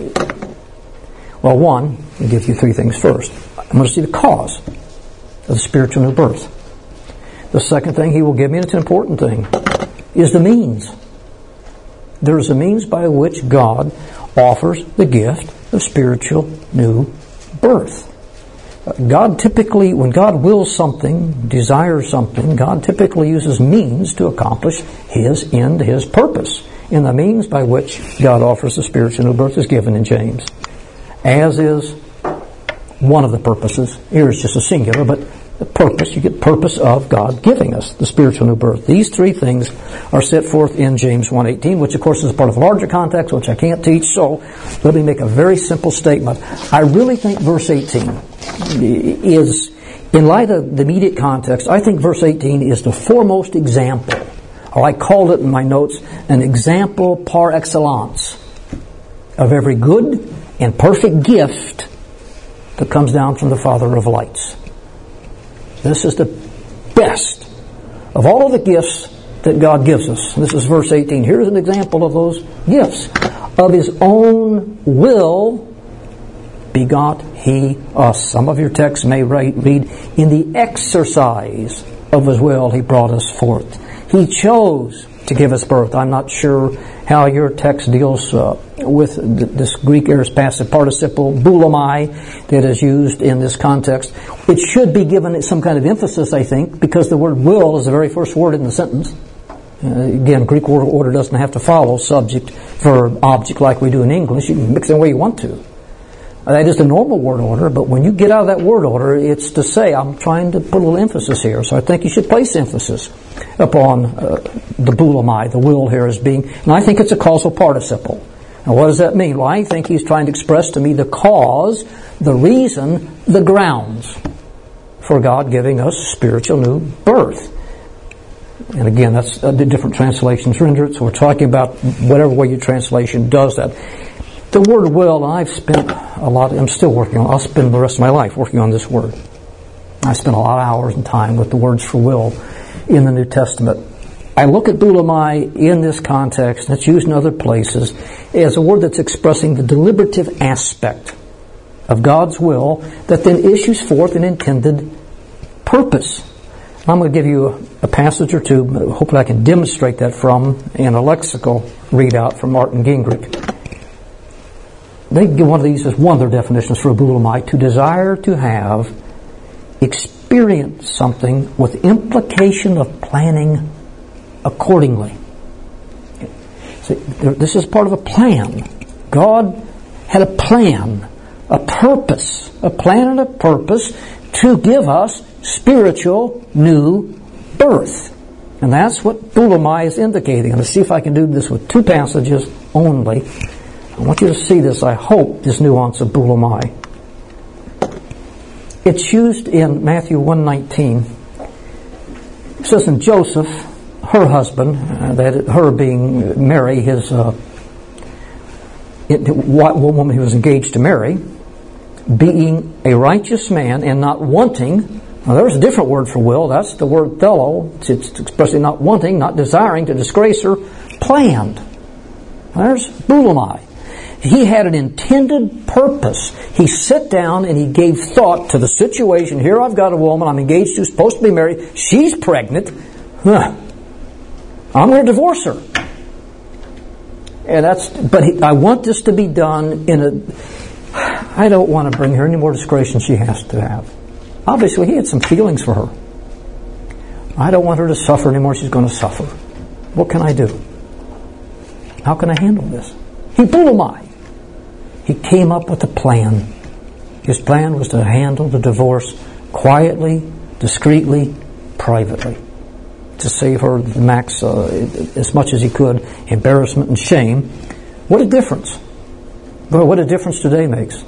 one, I'll give you three things first. I'm going to see the cause of the spiritual new birth. The second thing he will give me, and it's an important thing, is the means. There is a means by which God offers the gift of spiritual new birth. God typically, when God wills something, desires something, God typically uses means to accomplish His end, His purpose. And the means by which God offers the spiritual new birth is given in James. As is one of the purposes. Here is just a singular, but the purpose, you get purpose of God giving us the spiritual new birth. These three things are set forth in James 1:18, which of course is part of a larger context, which I can't teach, so let me make a very simple statement. I really think verse 18 is, in light of the immediate context, I think verse 18 is the foremost example, or I called it in my notes, an example par excellence of every good and perfect gift that comes down from the Father of lights. This is the best of all of the gifts that God gives us. This is verse 18. Here's an example of those gifts. Of His own will begot He us. Some of your texts may read, in the exercise of His will He brought us forth. He chose to give us birth. I'm not sure how your text deals with this Greek aorist passive participle, boulomai, that is used in this context. It should be given some kind of emphasis, I think, because the word will is the very first word in the sentence. Again, Greek word order doesn't have to follow subject, verb, object like we do in English. You can mix it the way you want to. That is the normal word order, but when you get out of that word order, it's to say, I'm trying to put a little emphasis here. So I think you should place emphasis upon the boulomai, the will here as being, and I think it's a causal participle. Now what does that mean? Well, I think he's trying to express to me the cause, the reason, the grounds for God giving us spiritual new birth. And again, that's the different translations render it, so we're talking about whatever way your translation does that. The word will, I've spent a lot, I'm still working on, I'll spend the rest of my life working on this word. I spent a lot of hours and time with the words for will in the New Testament. I look at boulomai in this context, and it's used in other places, as a word that's expressing the deliberative aspect of God's will that then issues forth an intended purpose. I'm going to give you a passage or two, but hopefully I can demonstrate that from in a lexical readout from Martin Gingrich. They give one of these as one of their definitions for a bulamai: to desire to have experienced something with implication of planning accordingly. See, this is part of a plan. God had a plan, a purpose, a plan and a purpose to give us spiritual new birth. And that's what bulamai is indicating. I'm going to see if I can do this with 2 passages only. I want you to see this, I hope, this nuance of bulamai. It's used in Matthew 1:19. It says, "And Joseph, her husband," her being Mary, his woman he was engaged to marry, "being a righteous man and not wanting," now there's a different word for will, that's the word thelo, it's expressing not wanting, not desiring to disgrace her, planned. There's bulamai. He had an intended purpose. He sat down and he gave thought to the situation. Here I've got a woman I'm engaged to, supposed to be married, she's pregnant, I'm going to divorce her. And I want this to be done I don't want to bring her any more disgrace than she has to have. Obviously, he had some feelings for her. I don't want her to suffer anymore. She's going to suffer. What can I do? How can I handle this? He bulamai. He came up with a plan. His plan was to handle the divorce quietly, discreetly, privately, to save her the max, as much as he could, embarrassment and shame. What a difference. Boy, what a difference today makes.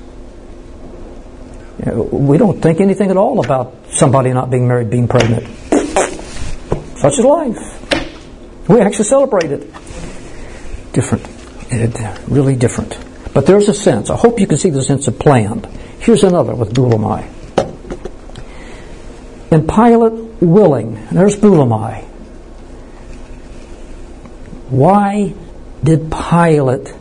We don't think anything at all about somebody not being married, being pregnant. Such is life. We actually celebrate it. Different. Really different. But there's a sense. I hope you can see the sense of planned. Here's another with bulamai. And Pilate willing. There's bulamai. Why did Pilate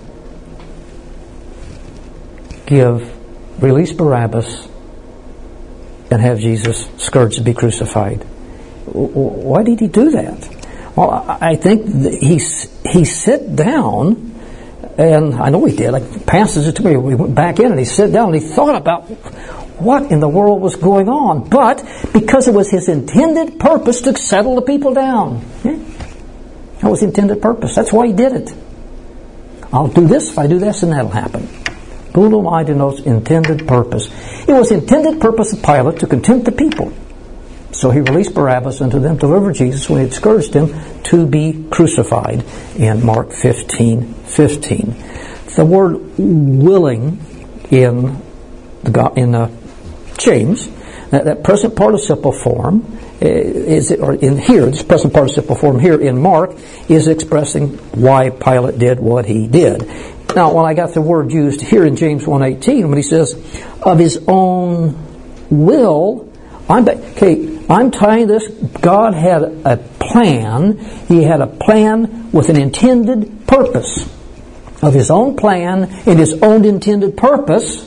release Barabbas and have Jesus scourged to be crucified? Why did he do that? Well, I think he sat down, and I know he did. Like passages to me, we went back in and he sat down and he thought about what in the world was going on. But because it was his intended purpose to settle the people down. That was the intended purpose. That's why he did it. I'll do this, if I do this, and that'll happen. Bulamai denotes intended purpose. It was the intended purpose of Pilate to content the people. So he released Barabbas and to them delivered Jesus when he had scourged him to be crucified in Mark 15:15. The word willing in James, that present participle form, this present participle form here in Mark is expressing why Pilate did what he did. Now, when I got the word used here in James 1:18, when he says, of his own will, I'm tying this. God had a plan. He had a plan with an intended purpose. Of his own plan and his own intended purpose,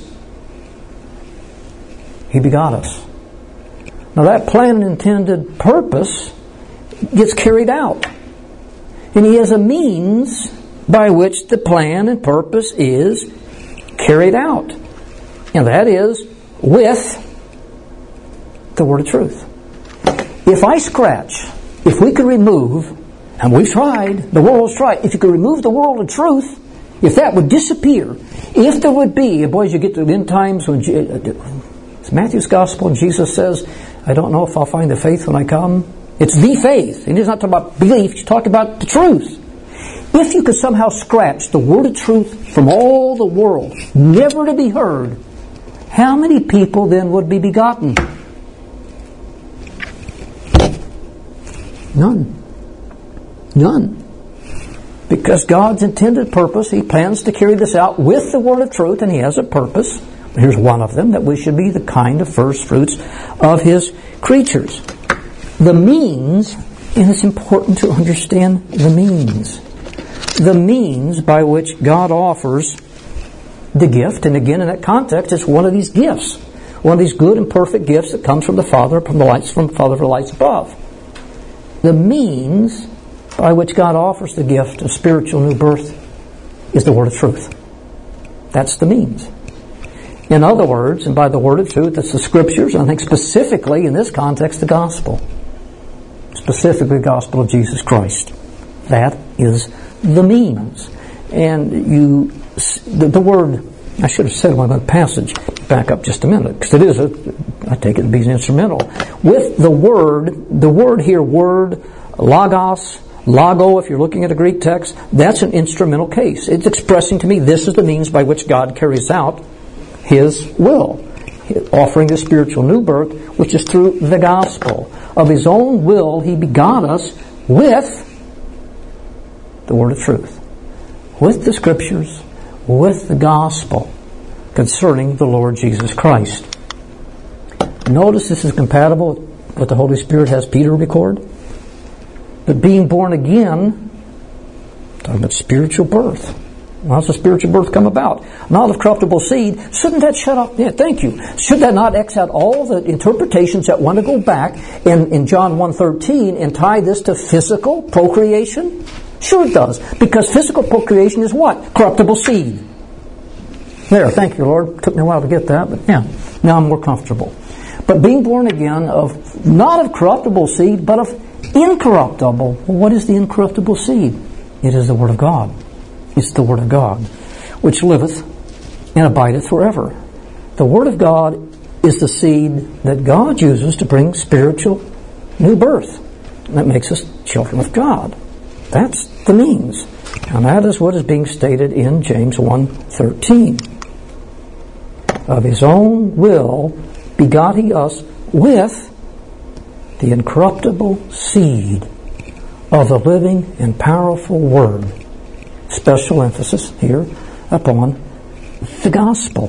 he begot us. Now that plan and intended purpose gets carried out. And he has a means by which the plan and purpose is carried out. And that is with the word of truth. If we could remove, and we've tried, the world's tried, if you could remove the world of truth, if that would disappear, if there would be, and boys, you get to the end times when it's Matthew's Gospel and Jesus says, I don't know if I'll find the faith when I come. It's the faith. And he's not talking about belief, he's talking about the truth. If you could somehow scratch the word of truth from all the world, never to be heard, how many people then would be begotten? None. Because God's intended purpose, he plans to carry this out with the word of truth, and he has a purpose. Here's one of them, that we should be the kind of first fruits of his creatures. The means, and it's important to understand the means. The means by which God offers the gift, and again in that context, it's one of these gifts. One of these good and perfect gifts that comes from the Father, from the Father of the lights above. The means by which God offers the gift of spiritual new birth is the word of truth. That's the means. In other words, and by the word of truth, it's the Scriptures, and I think specifically in this context, the gospel. Specifically the gospel of Jesus Christ. That is the means. And the word, I should have said when I got the passage, back up just a minute, because it is, I take it to be instrumental. With the word here, word, logos, logo, if you're looking at a Greek text, that's an instrumental case. It's expressing to me this is the means by which God carries out His will, offering the spiritual new birth, which is through the gospel. Of His own will, He begot us with the word of truth, with the Scriptures, with the gospel concerning the Lord Jesus Christ. Notice this is compatible with what the Holy Spirit has Peter record. But being born again, talking about spiritual birth. How does the spiritual birth come about? Not of corruptible seed. Shouldn't that shut up? Yeah, thank you. Should that not X out all the interpretations that want to go back in John 1:13 and tie this to physical procreation? Sure it does. Because physical procreation is what? Corruptible seed. There, thank you, Lord. Took me a while to get that, but yeah, now I'm more comfortable. But being born again of not of corruptible seed, but of incorruptible. Well, what is the incorruptible seed? It is the Word of God. It's the Word of God, which liveth and abideth forever. The Word of God is the seed that God uses to bring spiritual new birth. And that makes us children of God. That's the means. And that is what is being stated in James 1:13. Of His own will begot He us with the incorruptible seed of the living and powerful Word. Special emphasis here upon the gospel.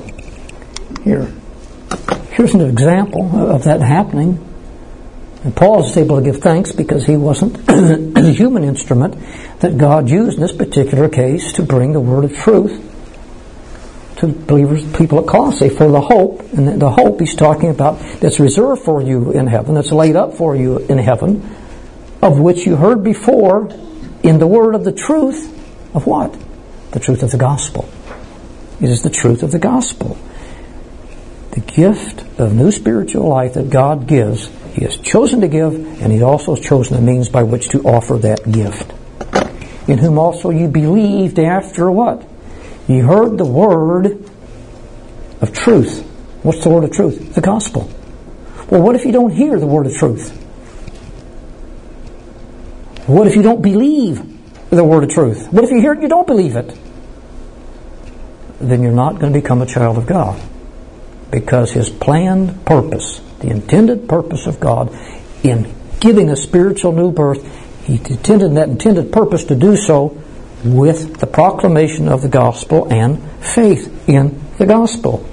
Here's an example of that happening. And Paul is able to give thanks because he wasn't a human instrument that God used in this particular case to bring the word of truth to believers, people at Colossae, for the hope. And the hope he's talking about that's reserved for you in heaven, that's laid up for you in heaven, of which you heard before in the word of the truth of what? The truth of the gospel. It is the truth of the gospel. The gift of new spiritual life that God gives, He has chosen to give, and He also has chosen the means by which to offer that gift. In whom also you believed after what? You heard the word of truth. What's the word of truth? The gospel. Well, what if you don't hear the word of truth? What if you don't believe the word of truth? What if you hear it and you don't believe it? Then you're not going to become a child of God. Because His planned purpose, the intended purpose of God in giving a spiritual new birth, He intended that intended purpose to do so with the proclamation of the gospel and faith in the gospel.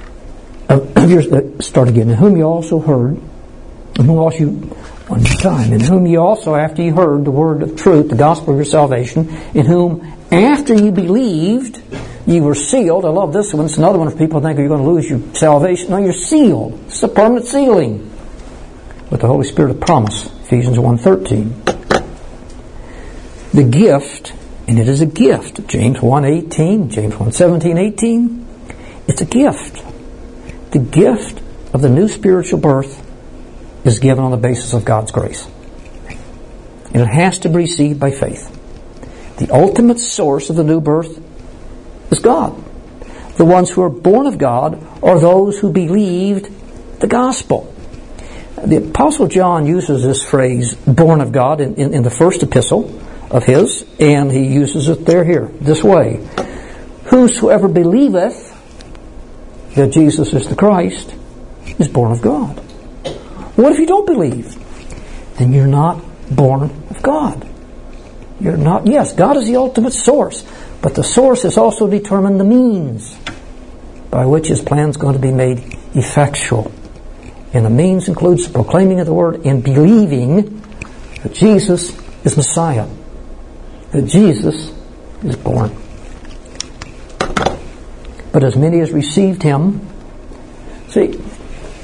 Start again. In whom you also heard, in whom also you, one more time, in whom you also, after you heard the word of truth, the gospel of your salvation, in whom after you believed, you were sealed. I love this one. It's another one if people think you're going to lose your salvation. No, you're sealed. It's a permanent sealing with the Holy Spirit of promise. Ephesians 1:13. The gift, and it is a gift. James 1:18, James 1:17-18. It's a gift. The gift of the new spiritual birth is given on the basis of God's grace. And it has to be received by faith. The ultimate source of the new birth is God. The ones who are born of God are those who believed the gospel. The Apostle John uses this phrase, born of God, in the first epistle of his, and he uses it here, this way. Whosoever believeth that Jesus is the Christ is born of God. What if you don't believe? Then you're not born of God. You're not, yes, God is the ultimate source, but the source has also determined the means by which His plan is going to be made effectual. And the means includes the proclaiming of the word and believing that Jesus is Messiah, that Jesus is born. But as many as received Him, see,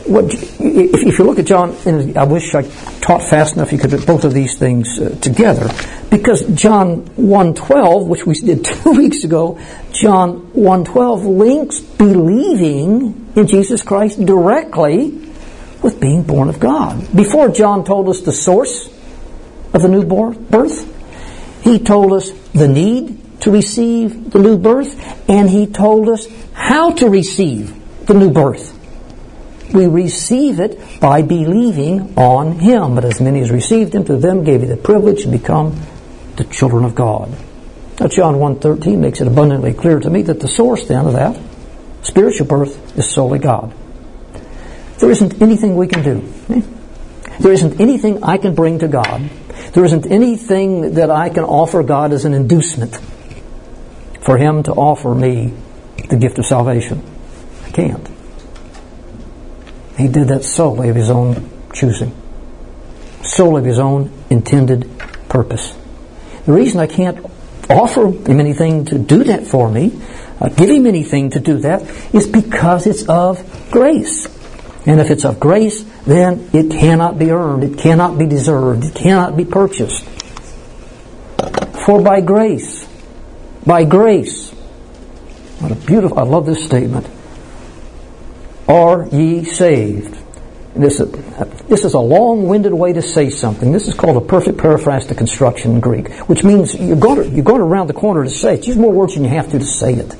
if you look at John, and I wish I taught fast enough you could put both of these things together, because John 1:12, which we did 2 weeks ago, John 1:12 links believing in Jesus Christ directly with being born of God. Before John told us the source of the new birth, he told us the need to receive the new birth, and he told us how to receive the new birth. We receive it by believing on Him. But as many as received Him, to them gave He the privilege to become the children of God. Now John 1:13 makes it abundantly clear to me that the source then of that spiritual birth is solely God. There isn't anything we can do. There isn't anything I can bring to God. There isn't anything that I can offer God as an inducement for Him to offer me the gift of salvation. I can't. He did that solely of His own choosing. Solely of His own intended purpose. The reason I can't offer Him anything to do that for me, give Him anything to do that, is because it's of grace. And if it's of grace, then it cannot be earned. It cannot be deserved. It cannot be purchased. For by grace, what a beautiful, I love this statement, are ye saved. This is a long-winded way to say something. This is called a perfect paraphrastic construction in Greek, which means you're going around the corner to say it. Use more words than you have to say it.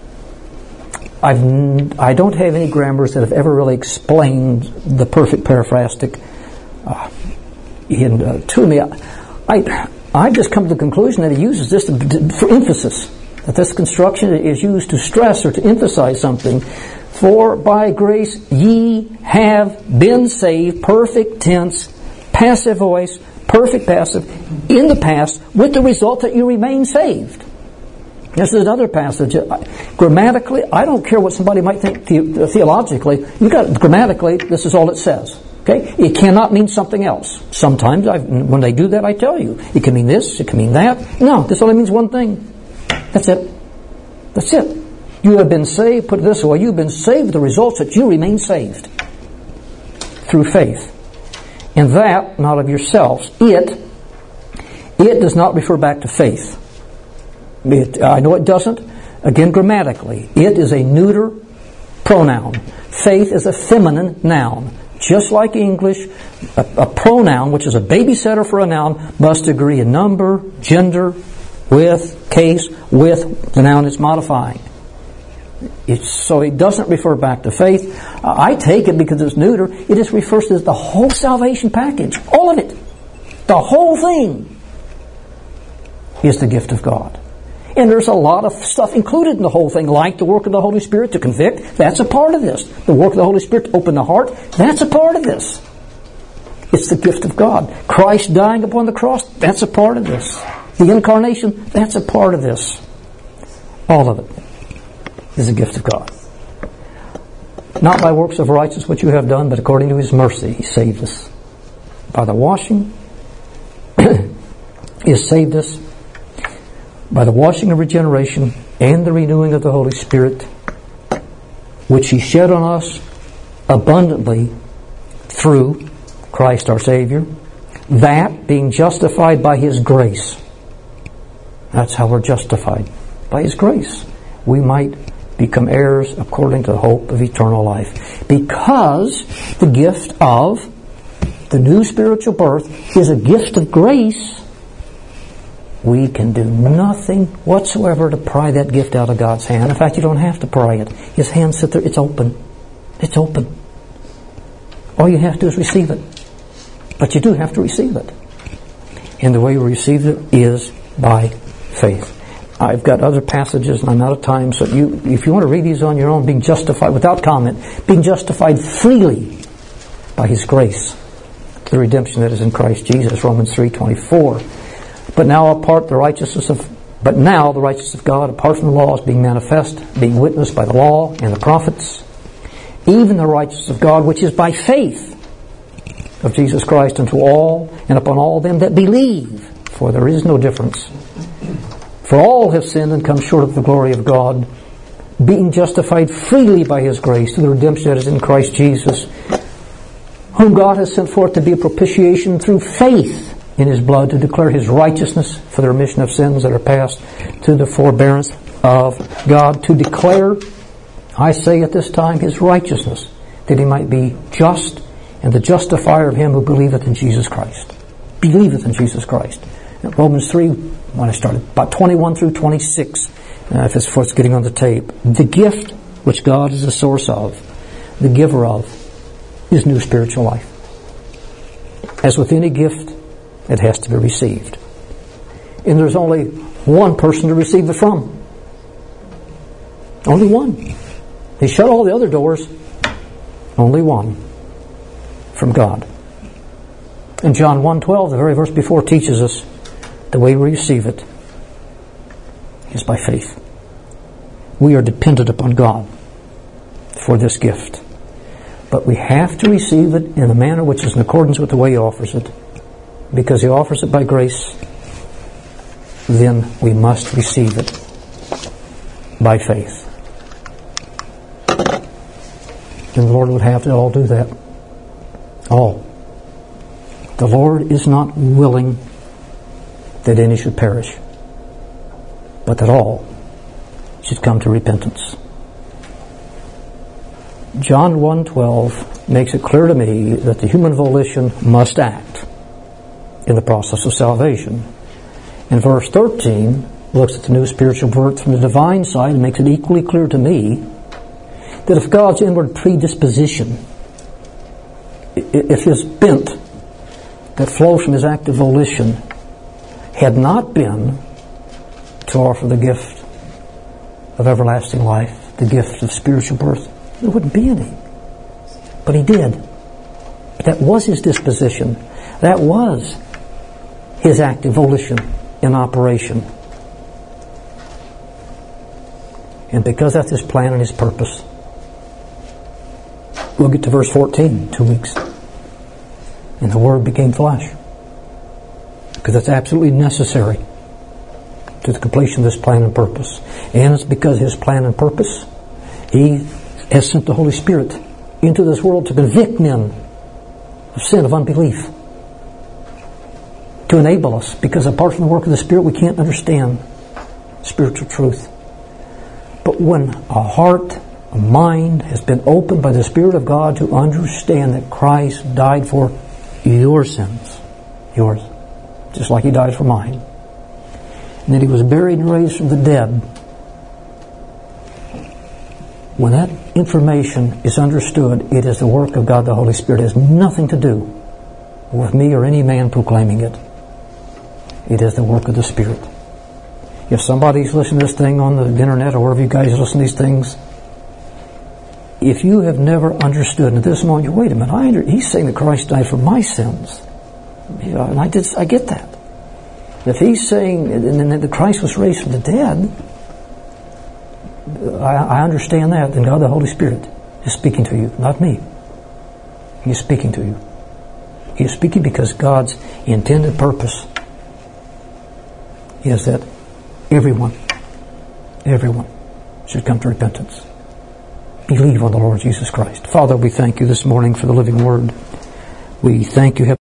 I don't have any grammars that have ever really explained the perfect paraphrastic to me. I've just come to the conclusion that he uses this for emphasis. That this construction is used to stress or to emphasize something. For by grace ye have been saved, perfect tense, passive voice, perfect passive, in the past, with the result that you remain saved. This is another passage. Grammatically, I don't care what somebody might think theologically. Grammatically, this is all it says. Okay? It cannot mean something else. Sometimes, when they do that, I tell you. It can mean this, it can mean that. No, this only means one thing. That's it. That's it. You have been saved, put it this way, you've been saved, the results that you remain saved. Through faith. And that, not of yourselves. It does not refer back to faith. I know it doesn't. Again, grammatically, it is a neuter pronoun. Faith is a feminine noun. Just like English, a pronoun, which is a babysitter for a noun, must agree in number, gender, with, case, with the noun it's modifying. So it doesn't refer back to faith. I take it because it's neuter. It just refers to the whole salvation package. All of it. The whole thing is the gift of God. And there's a lot of stuff included in the whole thing, like the work of the Holy Spirit to convict. That's a part of this. The work of the Holy Spirit to open the heart. That's a part of this. It's the gift of God. Christ dying upon the cross. That's a part of this. The incarnation. That's a part of this. All of it is a gift of God. Not by works of righteousness which you have done, but according to His mercy He saved us. By the washing, He has saved us by the washing of regeneration and the renewing of the Holy Spirit, which He shed on us abundantly through Christ our Savior, that being justified by His grace. That's how we're justified. By His grace. We might become heirs according to the hope of eternal life. Because the gift of the new spiritual birth is a gift of grace, we can do nothing whatsoever to pry that gift out of God's hand. In fact, you don't have to pry it. His hand sits there. It's open. It's open. All you have to do is receive it. But you do have to receive it. And the way we receive it is by faith. I've got other passages and I'm out of time, so if you want to read these on your own, being justified without comment, being justified freely by His grace, the redemption that is in Christ Jesus, Romans 3:24. But now the righteousness of God apart from the law is being manifest, being witnessed by the law and the prophets, even the righteousness of God which is by faith of Jesus Christ unto all and upon all them that believe, for there is no difference. For all have sinned and come short of the glory of God, being justified freely by His grace through the redemption that is in Christ Jesus, whom God has sent forth to be a propitiation through faith in His blood, to declare His righteousness for the remission of sins that are past, to the forbearance of God, to declare, I say at this time, His righteousness, that He might be just and the justifier of him who believeth in Jesus Christ. Believeth in Jesus Christ. Romans 3, when I started, about 21 through 26, if it's what's getting on the tape. The gift which God is the source of, the giver of, is new spiritual life. As with any gift, it has to be received. And there's only one person to receive it from. Only one. He shut all the other doors. Only one. From God. And John 1:12, the very verse before, teaches us the way we receive it is by faith. We are dependent upon God for this gift. But we have to receive it in a manner which is in accordance with the way He offers it. Because He offers it by grace, then we must receive it by faith. And the Lord would have to all do that. All. The Lord is not willing that any should perish, but that all should come to repentance. John 1:12 makes it clear to me that the human volition must act in the process of salvation. And verse 13 looks at the new spiritual birth from the divine side and makes it equally clear to me that if God's inward predisposition, if His bent that flows from His active volition had not been to offer the gift of everlasting life, the gift of spiritual birth, there wouldn't be any. But He did. That was His disposition. That was His active volition in operation. And because that's His plan and His purpose, we'll get to verse 14 in 2 weeks. And the Word became flesh. Because it's absolutely necessary to the completion of this plan and purpose. And it's because His plan and purpose, He has sent the Holy Spirit into this world to convict men of sin, of unbelief. To enable us, because apart from the work of the Spirit, we can't understand spiritual truth. But when a heart, a mind has been opened by the Spirit of God to understand that Christ died for your sins, yours, just like He died for mine, and that He was buried and raised from the dead, when that information is understood, it is the work of God the Holy Spirit. It has nothing to do with me or any man proclaiming it. It is the work of the Spirit. If somebody's listening to this thing on the internet or wherever you guys listen to these things, if you have never understood, and at this moment, wait a minute, He's saying that Christ died for my sins. And I get that. If He's saying that Christ was raised from the dead, I understand that. Then God the Holy Spirit is speaking to you, not me. He is speaking to you. He is speaking because God's intended purpose is that everyone should come to repentance. Believe on the Lord Jesus Christ. Father, we thank You this morning for the living Word. We thank You,